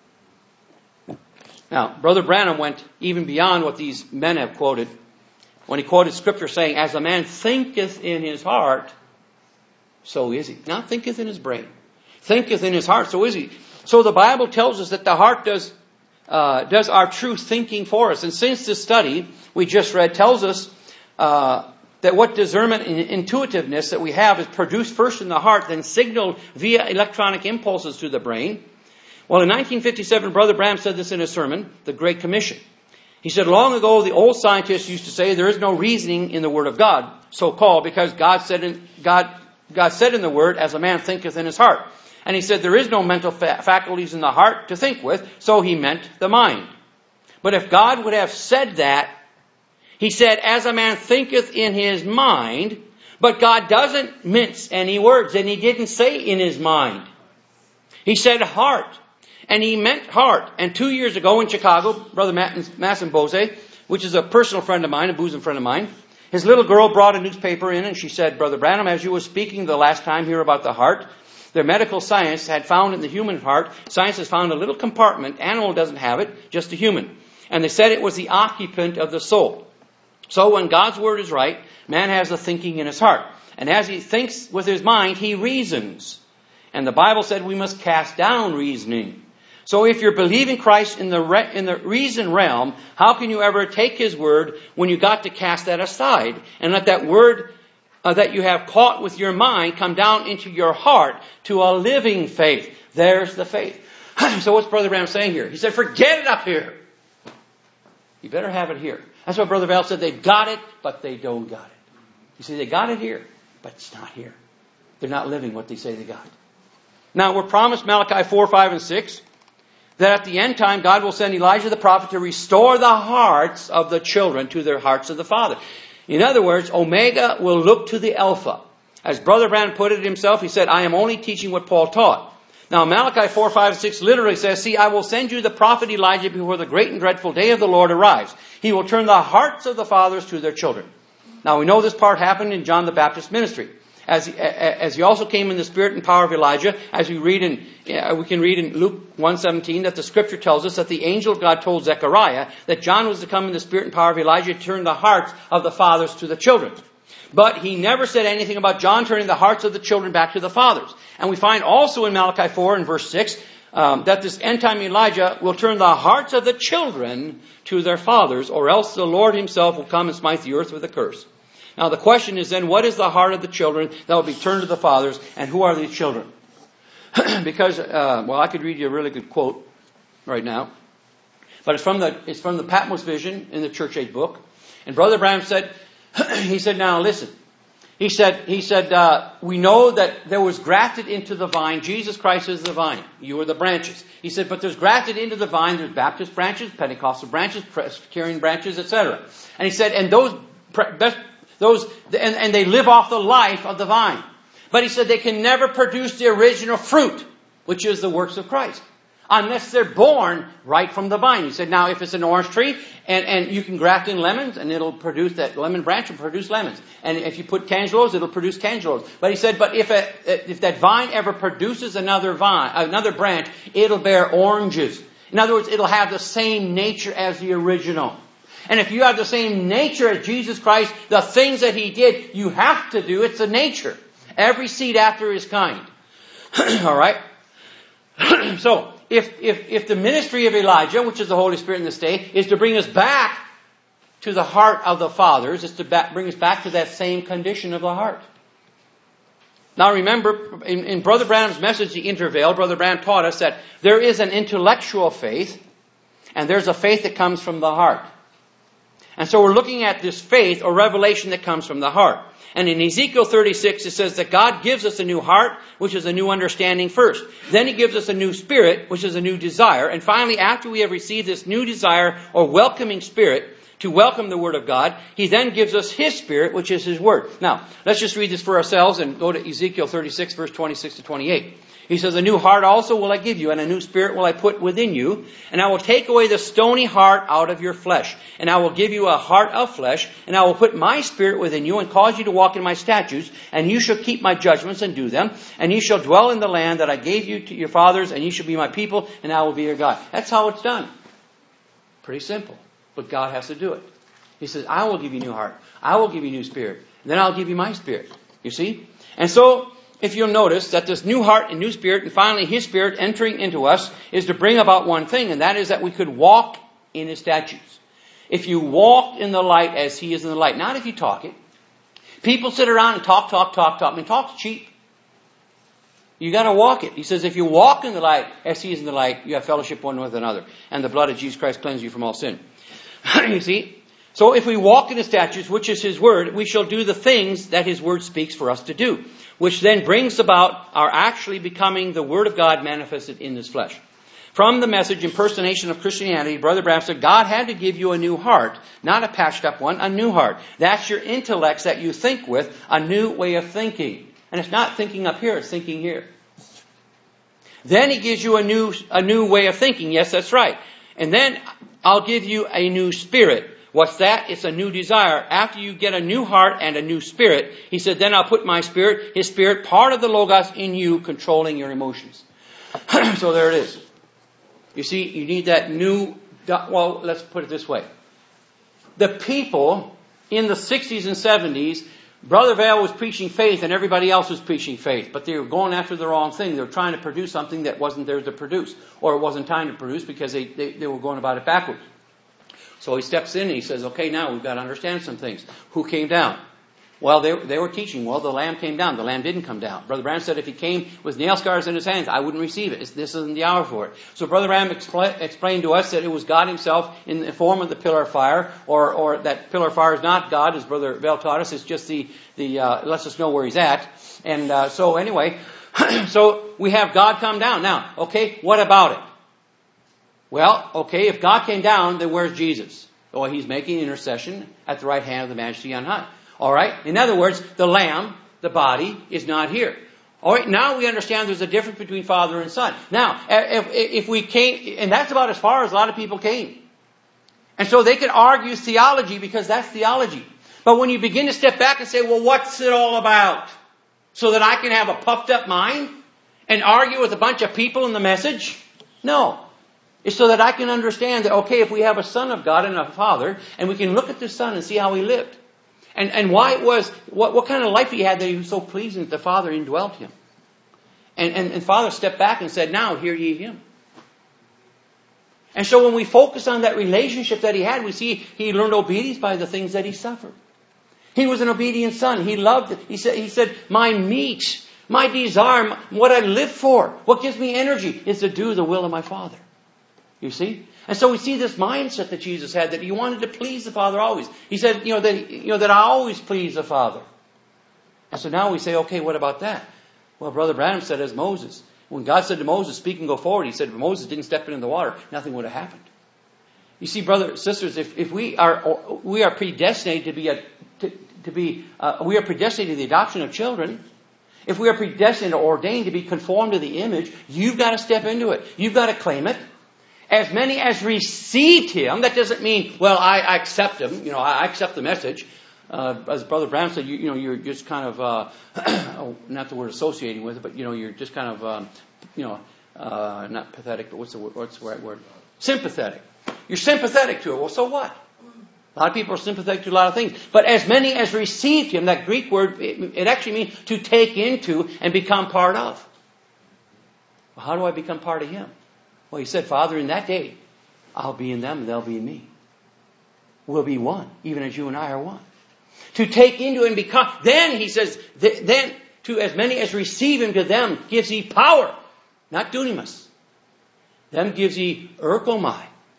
Now, Brother Branham went even beyond what these men have quoted when he quoted scripture saying, as a man thinketh in his heart, so is he. Not thinketh in his brain. Thinketh in his heart, so is he. So the Bible tells us that the heart does Uh, does our true thinking for us. And since this study we just read tells us uh, that what discernment and intuitiveness that we have is produced first in the heart, then signaled via electronic impulses to the brain. Well, in nineteen fifty-seven, Brother Branham said this in a sermon, The Great Commission. He said, long ago, the old scientists used to say there is no reasoning in the Word of God, so-called, because God said in, God, God said in the Word, as a man thinketh in his heart. And he said there is no mental fa- faculties in the heart to think with, so he meant the mind. But if God would have said that, he said, as a man thinketh in his mind, but God doesn't mince any words, and he didn't say in his mind. He said heart, and he meant heart. And two years ago in Chicago, Brother Masson Bose, which is a personal friend of mine, a bosom friend of mine, his little girl brought a newspaper in, and she said, Brother Branham, as you were speaking the last time here about the heart, their medical science had found in the human heart, science has found a little compartment, animal doesn't have it, just a human. And they said it was the occupant of the soul. So when God's word is right, man has the thinking in his heart. And as he thinks with his mind, he reasons. And the Bible said we must cast down reasoning. So if you're believing Christ in the re- in the reason realm, how can you ever take his word when you got to cast that aside and let that word uh, that you have caught with your mind come down into your heart to a living faith. There's the faith. So what's Brother Branham saying here? He said, forget it up here. You better have it here. That's what Brother Val said. They've got it, but they don't got it. You see, they got it here, but it's not here. They're not living what they say they got. Now, we're promised Malachi four, five, and six that at the end time God will send Elijah the prophet to restore the hearts of the children to their hearts of the father. In other words, Omega will look to the Alpha. As Brother Branham put it himself, he said, I am only teaching what Paul taught. Now, Malachi four, five, and six literally says, see, I will send you the prophet Elijah before the great and dreadful day of the Lord arrives. He will turn the hearts of the fathers to their children. Now, we know this part happened in John the Baptist's ministry. As he, as he also came in the spirit and power of Elijah, as we read in, we can read in Luke one seventeen that the scripture tells us that the angel of God told Zechariah that John was to come in the spirit and power of Elijah to turn the hearts of the fathers to the children. But he never said anything about John turning the hearts of the children back to the fathers. And we find also in Malachi four and verse six um, that this end time Elijah will turn the hearts of the children to their fathers, or else the Lord himself will come and smite the earth with a curse. Now the question is then, what is the heart of the children that will be turned to the fathers, and who are these children? Because, uh, well, I could read you a really good quote right now. But it's from the, it's from the Patmos Vision in the Church Age book. And Brother Branham said, he said, now listen. He said, he said, uh, we know that there was grafted into the vine. Jesus Christ is the vine. You are the branches. He said, but there's grafted into the vine. There's Baptist branches, Pentecostal branches, Presbyterian branches, et cetera. And he said, and those, those, and, and they live off the life of the vine. But he said they can never produce the original fruit, which is the works of Christ, unless they're born right from the vine. He said, now if it's an orange tree, and, and you can graft in lemons, and it'll produce, that lemon branch will produce lemons. And if you put tangelos, it'll produce tangelos. But he said, but if a, if that vine ever produces another vine, another branch, it'll bear oranges. In other words, it'll have the same nature as the original. And if you have the same nature as Jesus Christ, the things that He did, you have to do. It's the nature. Every seed after his kind. All right? So, if, if, if the ministry of Elijah, which is the Holy Spirit in this day, is to bring us back to the heart of the fathers, is to back, bring us back to that same condition of the heart. Now remember, in, in Brother Branham's message, The Intervale, Brother Branham taught us that there is an intellectual faith, and there's a faith that comes from the heart. And so we're looking at this faith or revelation that comes from the heart. And in Ezekiel thirty-six, it says that God gives us a new heart, which is a new understanding first. Then He gives us a new spirit, which is a new desire. And finally, after we have received this new desire or welcoming spirit to welcome the Word of God, He then gives us His Spirit, which is His Word. Now, let's just read this for ourselves and go to Ezekiel thirty-six, verse twenty-six to twenty-eight. He says, a new heart also will I give you, and a new spirit will I put within you, and I will take away the stony heart out of your flesh, and I will give you a heart of flesh, and I will put my spirit within you, and cause you to walk in my statutes, and you shall keep my judgments and do them, and you shall dwell in the land that I gave you to your fathers, and you shall be my people, and I will be your God. That's how it's done. Pretty simple. But God has to do it. He says, I will give you a new heart. I will give you a new spirit. And then I'll give you my spirit. You see? And so, if you'll notice that this new heart and new spirit, and finally His Spirit entering into us, is to bring about one thing, and that is that we could walk in His statutes. If you walk in the light as He is in the light, not if you talk it. People sit around and talk, talk, talk, talk. I mean, talk's cheap. You got to walk it. He says, if you walk in the light as He is in the light, you have fellowship one with another, and the blood of Jesus Christ cleanses you from all sin. You see? So if we walk in His statutes, which is His Word, we shall do the things that His Word speaks for us to do, which then brings about our actually becoming the Word of God manifested in this flesh. From the message, Impersonation of Christianity, Brother Branham said, God had to give you a new heart, not a patched up one, a new heart. That's your intellects that you think with, a new way of thinking. And it's not thinking up here, it's thinking here. Then He gives you a new, a new way of thinking. Yes, that's right. And then I'll give you a new spirit. What's that? It's a new desire. After you get a new heart and a new spirit, He said, then I'll put my spirit, His Spirit, part of the Logos in you, controlling your emotions. So there it is. You see, you need that new, well, let's put it this way. The people in the sixties and seventies, Brother Vail was preaching faith and everybody else was preaching faith, but they were going after the wrong thing. They were trying to produce something that wasn't theirs to produce, or it wasn't time to produce because they, they, they were going about it backwards. So he steps in and he says, okay, now we've got to understand some things. Who came down? Well, they, they were teaching, well, the Lamb came down. The Lamb didn't come down. Brother Branham said if he came with nail scars in his hands, I wouldn't receive it. It's, this isn't the hour for it. So Brother Branham expl- explained to us that it was God himself in the form of the pillar of fire, or, or that pillar of fire is not God, as Brother Bell taught us. It's just the, the uh, lets us know where he's at. And uh, so anyway, so we have God come down. Now, okay, what about it? Well, okay, if God came down, then where's Jesus? Oh, he's making intercession at the right hand of the Majesty on high. All right? In other words, the Lamb, the body, is not here. All right, now we understand there's a difference between Father and Son. Now, if, if we came, and that's about as far as a lot of people came. And so they could argue theology because that's theology. But when you begin to step back and say, well, what's it all about? So that I can have a puffed up mind and argue with a bunch of people in the message? No. It's so that I can understand that, okay, if we have a Son of God and a Father, and we can look at the Son and see how he lived. And, and why it was, what, what kind of life he had that he was so pleasing that the Father indwelt him. And, and, and Father stepped back and said, now hear ye him. And so when we focus on that relationship that he had, we see he learned obedience by the things that he suffered. He was an obedient son. He loved it. He said, he said, my meat, my desire, what I live for, what gives me energy is to do the will of my Father. You see? And so we see this mindset that Jesus had, that he wanted to please the Father always. He said, you know, that, you know, that I always please the Father. And so now we say, okay, what about that? Well, Brother Branham said as Moses. When God said to Moses, speak and go forward, he said, if Moses didn't step into the water, nothing would have happened. You see, brothers, sisters, if, if we are, we are predestinated to be a, to, to be, uh, we are predestinated to the adoption of children. If we are predestined or ordained to be conformed to the image, you've got to step into it. You've got to claim it. As many as received him, that doesn't mean, well, I, I accept him, you know, I accept the message. Uh, as Brother Brown said, you, you know, you're just kind of, uh, oh, not the word associating with it, but, you know, you're just kind of, um, you know, uh, not pathetic, but what's the, what's the right word? Sympathetic. You're sympathetic to it. Well, so what? A lot of people are sympathetic to a lot of things. But as many as received him, that Greek word, it, it actually means to take into and become part of. Well, how do I become part of him? Well, he said, Father, in that day, I'll be in them and they'll be in me. We'll be one, even as you and I are one. To take into and become, then he says, then to as many as receive him, to them gives he power, not dunamis. Them gives he erchomai.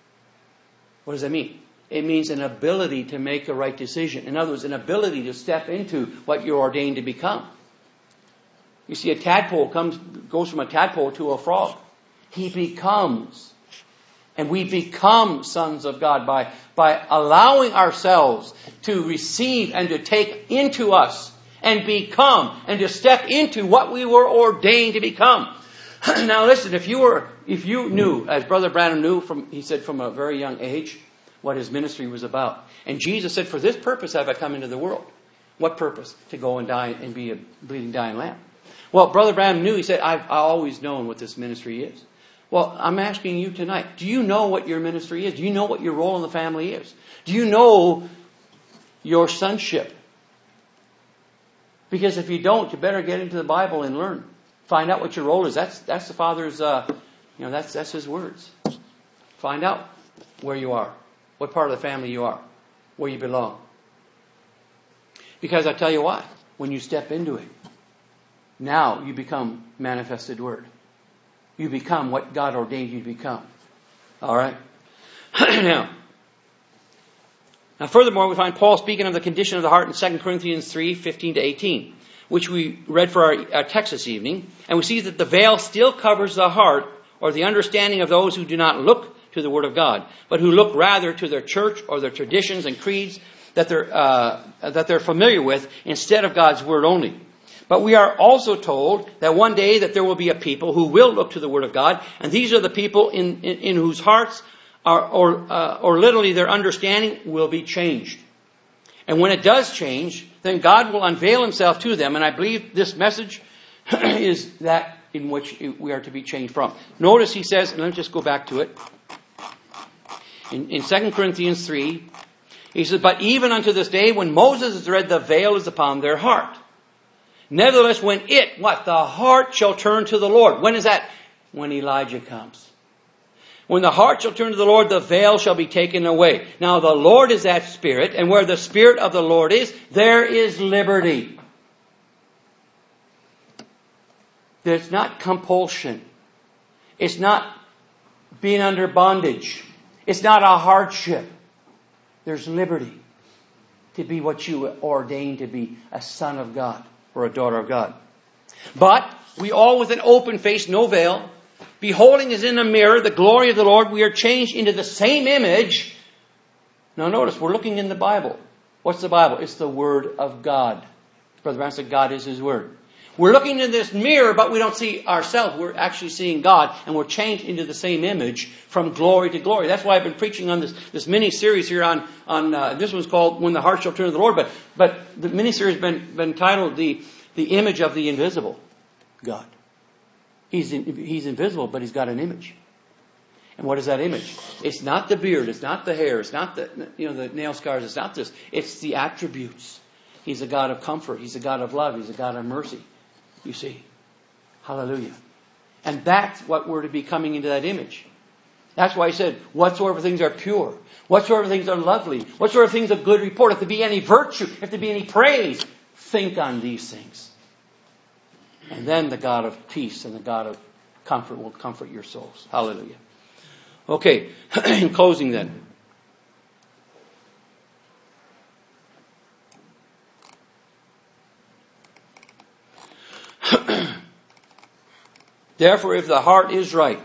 What does that mean? It means an ability to make a right decision. In other words, an ability to step into what you're ordained to become. You see, a tadpole comes, goes from a tadpole to a frog. He becomes. And we become sons of God by, by allowing ourselves to receive and to take into us and become and to step into what we were ordained to become. Now listen, if you were, if you knew, as Brother Branham knew from, he said from a very young age, what his ministry was about. And Jesus said, for this purpose have I come into the world. What purpose? To go and die and be a bleeding, dying lamb. Well, Brother Branham knew, he said, I've, I've always known what this ministry is. Well, I'm asking you tonight, do you know what your ministry is? Do you know what your role in the family is? Do you know your sonship? Because if you don't, you better get into the Bible and learn. Find out what your role is. That's that's the Father's, uh, you know, that's that's His words. Find out where you are, what part of the family you are, where you belong. Because I tell you what, when you step into it, now you become manifested Word. You become what God ordained you to become. All right? now, now, furthermore, we find Paul speaking of the condition of the heart in Second Corinthians three, fifteen to eighteen, which we read for our, our text this evening. And we see that the veil still covers the heart, or the understanding of those who do not look to the Word of God, but who look rather to their church or their traditions and creeds that they're, uh, that they're familiar with instead of God's Word only. But we are also told that one day that there will be a people who will look to the Word of God, and these are the people in, in, in whose hearts are, or, uh, or literally their understanding will be changed. And when it does change, then God will unveil Himself to them, and I believe this message is that in which we are to be changed from. Notice he says, and let's just go back to it, in, in Second Corinthians three, he says, but even unto this day when Moses is read, the veil is upon their heart. Nevertheless, when it, what? The heart shall turn to the Lord. When is that? When Elijah comes. When the heart shall turn to the Lord, the veil shall be taken away. Now the Lord is that Spirit, and where the Spirit of the Lord is, there is liberty. There's not compulsion. It's not being under bondage. It's not a hardship. There's liberty to be what you ordained to be, a son of God or a daughter of God. But we all with an open face, no veil, beholding as in a mirror the glory of the Lord, we are changed into the same image. Now notice, we're looking in the Bible. What's the Bible? It's the Word of God. Brother Brown said God is His Word. We're looking in this mirror, but we don't see ourselves. We're actually seeing God, and we're changed into the same image from glory to glory. That's why I've been preaching on this, this mini-series here on, on uh, this one's called When the Heart Shall Turn to the Lord. But, but the mini-series has been, been titled the, the Image of the Invisible God. He's, in, he's invisible, but He's got an image. And what is that image? It's not the beard, it's not the hair, it's not the, you know, the nail scars, it's not this. It's the attributes. He's a God of comfort, He's a God of love, He's a God of mercy. You see. Hallelujah. And that's what we're to be coming into that image. That's why He said, whatsoever things are pure, whatsoever things are lovely, whatsoever things of good report, if there be any virtue, if there be any praise, think on these things. And then the God of peace and the God of comfort will comfort your souls. Hallelujah. Okay, in closing then. Therefore, if the heart is right,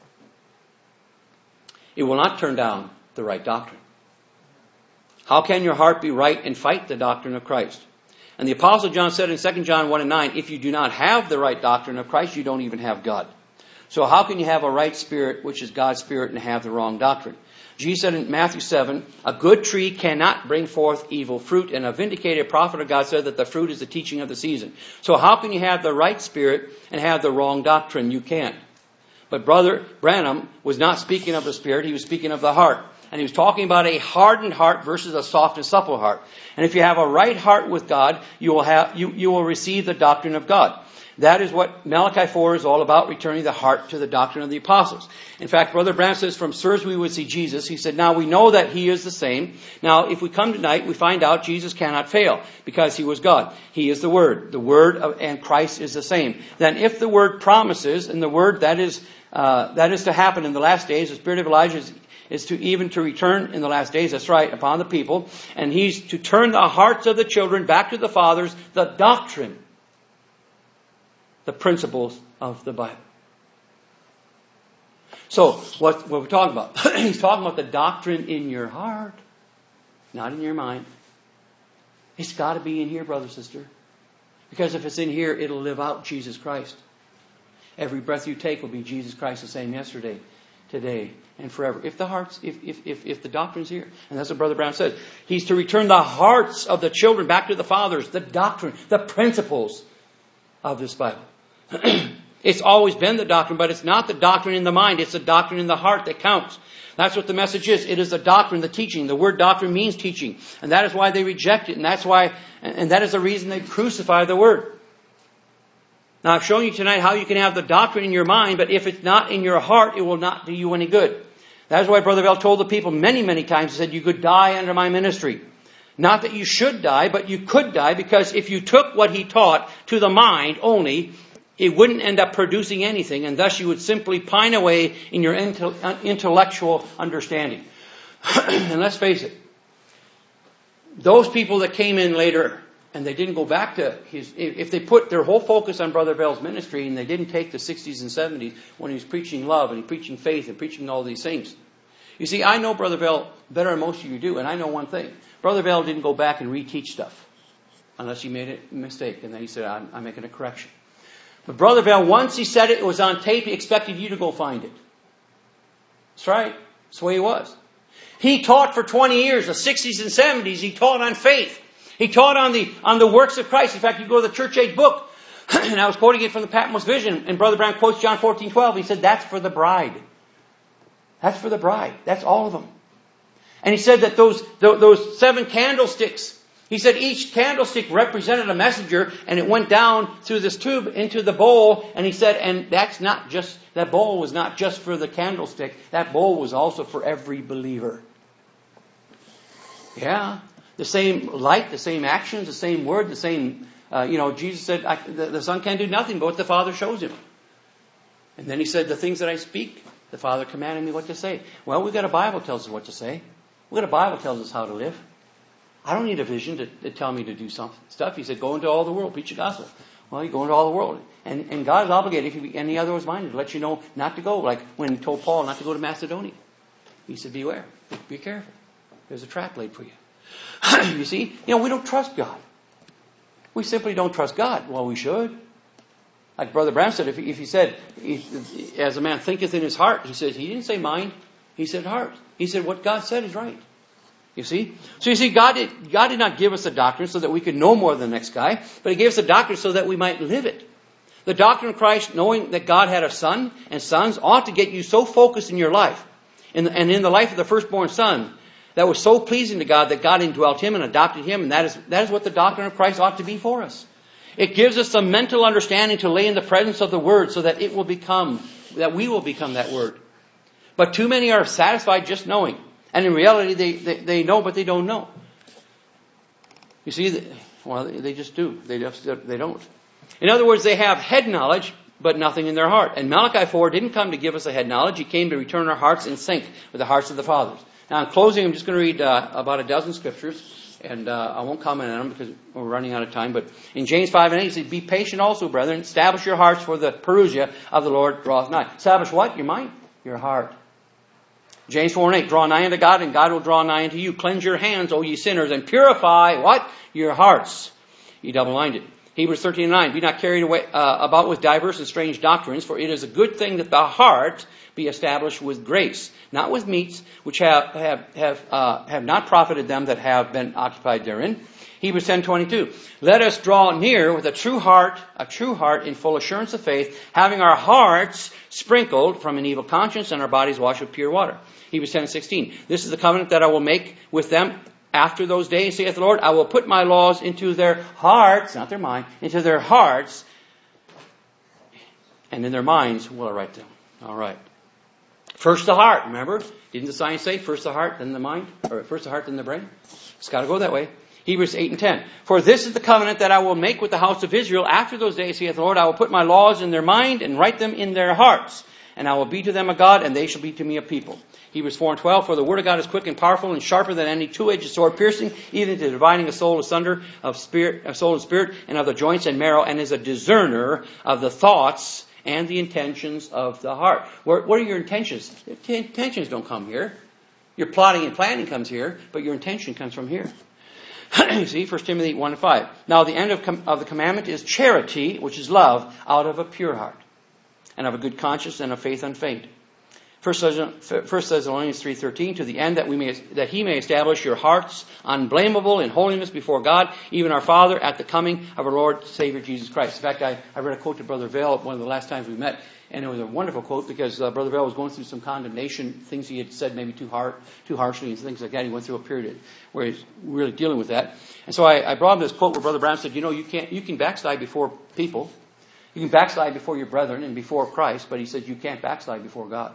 it will not turn down the right doctrine. How can your heart be right and fight the doctrine of Christ? And the Apostle John said in Second John one and nine, if you do not have the right doctrine of Christ, you don't even have God. So how can you have a right spirit, which is God's spirit, and have the wrong doctrine? Jesus said in Matthew seven, a good tree cannot bring forth evil fruit, and a vindicated prophet of God said that the fruit is the teaching of the season. So how can you have the right spirit and have the wrong doctrine? You can't. But Brother Branham was not speaking of the spirit, he was speaking of the heart. And he was talking about a hardened heart versus a soft and supple heart. And if you have a right heart with God, you will have you, you will receive the doctrine of God. That is what Malachi four is all about, returning the heart to the doctrine of the apostles. In fact, Brother Branham says, from sirs we would see Jesus. He said, now we know that He is the same. Now, if we come tonight, we find out Jesus cannot fail because He was God. He is the Word. The Word of, and Christ is the same. Then if the Word promises, and the Word that is uh, that is to happen in the last days, the Spirit of Elijah is, is to even to return in the last days, that's right, upon the people. And He's to turn the hearts of the children back to the fathers, the doctrine, the principles of the Bible. So, what, what we're talking about? He's talking about the doctrine in your heart, not in your mind. It's got to be in here, brother, sister. Because if it's in here, it'll live out Jesus Christ. Every breath you take will be Jesus Christ the same yesterday, today, and forever. If the hearts, if, if, if, if the doctrine's here. And that's what Brother Brown says. He's to return the hearts of the children back to the fathers, the doctrine, the principles of this Bible. It's always been the doctrine, but it's not the doctrine in the mind. It's the doctrine in the heart that counts. That's what the message is. It is the doctrine, the teaching. The word doctrine means teaching. And that is why they reject it. And that's why, and that is the reason they crucify the word. Now, I've shown you tonight how you can have the doctrine in your mind, but if it's not in your heart, it will not do you any good. That is why Brother Bell told the people many, many times, he said, you could die under my ministry. Not that you should die, but you could die, because if you took what he taught to the mind only, it wouldn't end up producing anything, and thus you would simply pine away in your intellectual understanding. And let's face it, those people that came in later, and they didn't go back to his, if they put their whole focus on Brother Bell's ministry, and they didn't take the sixties and seventies when he was preaching love, and he preaching faith, and preaching all these things. You see, I know Brother Bell better than most of you do, and I know one thing. Brother Bell didn't go back and reteach stuff, unless he made a mistake, and then he said, I'm, I'm making a correction. But Brother Bell, once he said it, it was on tape, he expected you to go find it. That's right. That's the way he was. He taught for twenty years, the sixties and seventies, he taught on faith. He taught on the on the works of Christ. In fact, you go to the Church Age book, and I was quoting it from the Patmos Vision, and Brother Brown quotes John fourteen twelve. He said, that's for the bride. That's for the bride. That's all of them. And he said that those those seven candlesticks He said each candlestick represented a messenger, and it went down through this tube into the bowl. And he said, and that's not just, that bowl was not just for the candlestick. That bowl was also for every believer. Yeah. The same light, the same actions, the same word, the same, uh, you know, Jesus said, I, the, the Son can't do nothing but what the Father shows him. And then he said, the things that I speak, the Father commanded me what to say. Well, we've got a Bible that tells us what to say. We've got a Bible that tells us how to live. I don't need a vision to, to tell me to do some stuff. He said, go into all the world, preach the gospel. Well, you go into all the world. And, and God is obligated, if any other was minded, to let you know not to go. Like when he told Paul not to go to Macedonia. He said, beware. Be careful. There's a trap laid for you. You see? You know, we don't trust God. We simply don't trust God. Well, we should. Like Brother Branham said, if he, if he said, if, as a man thinketh in his heart, he said, he didn't say mind. He said heart. He said what God said is right. You see? So you see, God did, God did not give us a doctrine so that we could know more than the next guy, but He gave us a doctrine so that we might live it. The doctrine of Christ, knowing that God had a son and sons, ought to get you so focused in your life, in the, and in the life of the firstborn son, that was so pleasing to God that God indwelt him and adopted him, and that is, that is what the doctrine of Christ ought to be for us. It gives us some mental understanding to lay in the presence of the Word so that it will become, that we will become that Word. But too many are satisfied just knowing. And in reality, they, they, they know, but they don't know. You see, well, they just do. They just, they don't. In other words, they have head knowledge, but nothing in their heart. And Malachi four didn't come to give us a head knowledge. He came to return our hearts in sync with the hearts of the fathers. Now, in closing, I'm just going to read uh, about a dozen scriptures. And uh, I won't comment on them because we're running out of time. But in James five and eight, he says, be patient also, brethren. Establish your hearts, for the parousia of the Lord draweth nigh. Establish what? Your mind? Your heart. James four and eight, draw nigh unto God, and God will draw nigh unto you. Cleanse your hands, O ye sinners, and purify, what? Your hearts, ye double-minded. Hebrews thirteen and nine, be not carried away uh, about with diverse and strange doctrines, for it is a good thing that the heart be established with grace, not with meats, which have have have uh, have not profited them that have been occupied therein. Hebrews ten twenty-two, let us draw near with a true heart, a true heart in full assurance of faith, having our hearts sprinkled from an evil conscience and our bodies washed with pure water. Hebrews ten sixteen, this is the covenant that I will make with them after those days, saith the Lord. I will put my laws into their hearts, not their mind, into their hearts, and in their minds will I write them. All right. First the heart, remember? Didn't the science say first the heart, then the mind? Or first the heart, then the brain? It's got to go that way. Hebrews eight and ten. For this is the covenant that I will make with the house of Israel after those days, saith the Lord. I will put my laws in their mind and write them in their hearts. And I will be to them a God, and they shall be to me a people. Hebrews four and twelve. For the word of God is quick and powerful and sharper than any two-edged sword, piercing even to dividing a soul asunder of spirit, of soul and spirit, and of the joints and marrow, and is a discerner of the thoughts and the intentions of the heart. What, what are your intentions? The intentions don't come here. Your plotting and planning comes here, but your intention comes from here. You see, First Timothy one and five. Now the end of, com- of the commandment is charity, which is love, out of a pure heart, and of a good conscience, and of faith unfeigned. First Thessalonians three thirteen, to the end that we may that He may establish your hearts unblameable in holiness before God, even our Father, at the coming of our Lord Savior Jesus Christ. In fact, I, I read a quote to Brother Vale one of the last times we met, and it was a wonderful quote because uh, Brother Vale was going through some condemnation, things he had said maybe too hard, too harshly, and things like that. He went through a period where he's really dealing with that. And so I, I brought him this quote where Brother Brown said, you know, you can't you can backslide before people. You can backslide before your brethren and before Christ, but he said you can't backslide before God.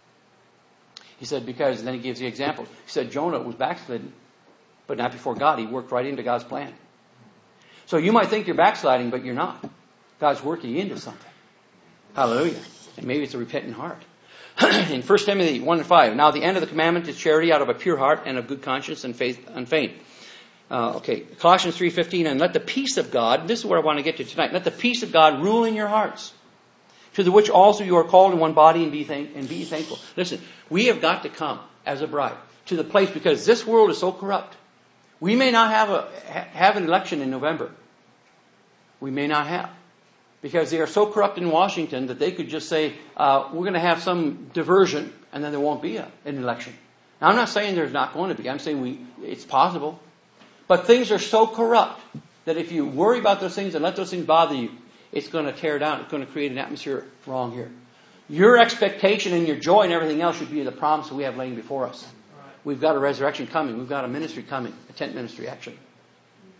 He said, because, and then he gives the example. He said Jonah was backslidden, but not before God. He worked right into God's plan. So you might think you're backsliding, but you're not. God's working into something. Hallelujah. And maybe it's a repentant heart. In First Timothy one and five, now the end of the commandment is charity out of a pure heart and of good conscience and faith unfeigned. Uh, okay, Colossians three fifteen, and let the peace of God, this is what I want to get to tonight, let the peace of God rule in your hearts, to the which also you are called in one body, and be thank- and be thankful. Listen, we have got to come as a bride to the place, because this world is so corrupt. We may not have a ha- have an election in November. We may not have, because they are so corrupt in Washington that they could just say uh, we're going to have some diversion, and then there won't be a, an election. Now, I'm not saying there's not going to be. I'm saying we it's possible, but things are so corrupt that if you worry about those things and let those things bother you, it's going to tear down. It's going to create an atmosphere wrong here. Your expectation and your joy and everything else should be the promise that we have laying before us. We've got a resurrection coming. We've got a ministry coming, a tent ministry, actually.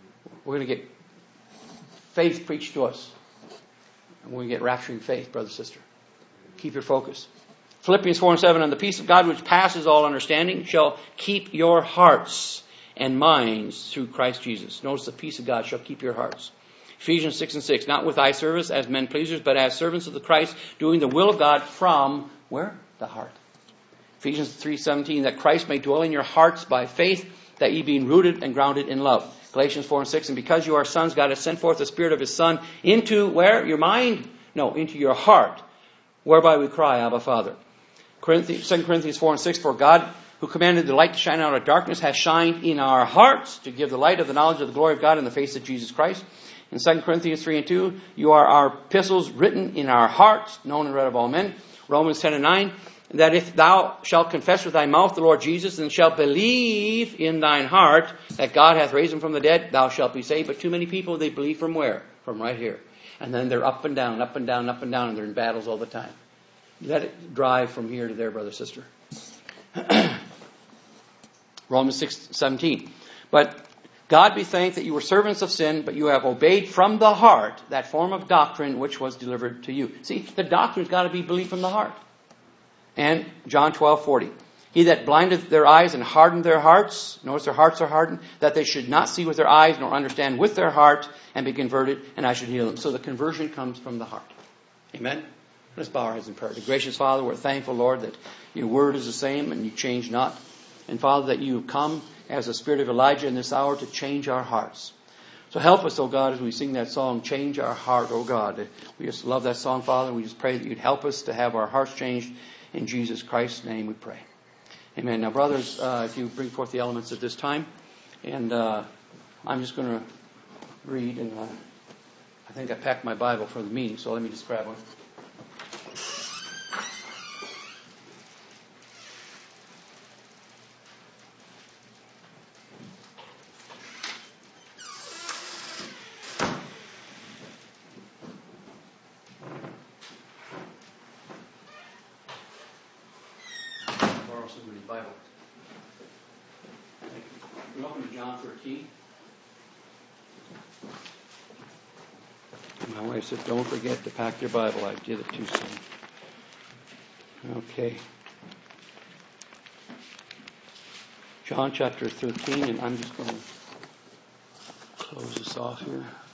we're going to get faith preached to us. And we're going to get rapturing faith, brother, sister. Keep your focus. Philippians four and seven, and the peace of God which passes all understanding shall keep your hearts and minds through Christ Jesus. Notice the peace of God shall keep your hearts. Ephesians six and six, not with eye service as men pleasers, but as servants of the Christ, doing the will of God from, where? The heart. Ephesians three seventeen, that Christ may dwell in your hearts by faith, that ye being rooted and grounded in love. Galatians four and six, and because you are sons, God has sent forth the Spirit of His Son into, where? Your mind? No, into your heart, whereby we cry, Abba, Father. Second Corinthians four and six, for God, who commanded the light to shine out of darkness, has shined in our hearts to give the light of the knowledge of the glory of God in the face of Jesus Christ. In Second Corinthians three and two, you are our epistles written in our hearts, known and read of all men. Romans ten and nine, that if thou shalt confess with thy mouth the Lord Jesus, and shalt believe in thine heart that God hath raised him from the dead, thou shalt be saved. But too many people, they believe from where? From right here. And then they're up and down, up and down, up and down, and they're in battles all the time. Let it drive from here to there, brother, sister. Romans six seventeen. But God be thanked that you were servants of sin, but you have obeyed from the heart that form of doctrine which was delivered to you. See, the doctrine's got to be believed from the heart. And John twelve forty. He that blinded their eyes and hardened their hearts, notice their hearts are hardened, that they should not see with their eyes nor understand with their heart and be converted, and I should heal them. So the conversion comes from the heart. Amen? Let's bow our heads in prayer. Gracious Father, we're thankful, Lord, that your word is the same and you change not. And Father, that you have come as the spirit of Elijah in this hour to change our hearts. So help us, oh God, as we sing that song, change our heart, oh God. We just love that song, Father. We just pray that you'd help us to have our hearts changed. In Jesus Christ's name we pray. Amen. Now, brothers, uh, if you bring forth the elements at this time. And uh, I'm just going to read. And uh, I think I packed my Bible for the meeting, so let me just grab one. Bible. We open to John thirteen. My wife said, don't forget to pack your Bible. I did it too soon. Okay. John chapter thirteen, and I'm just going to close this off here.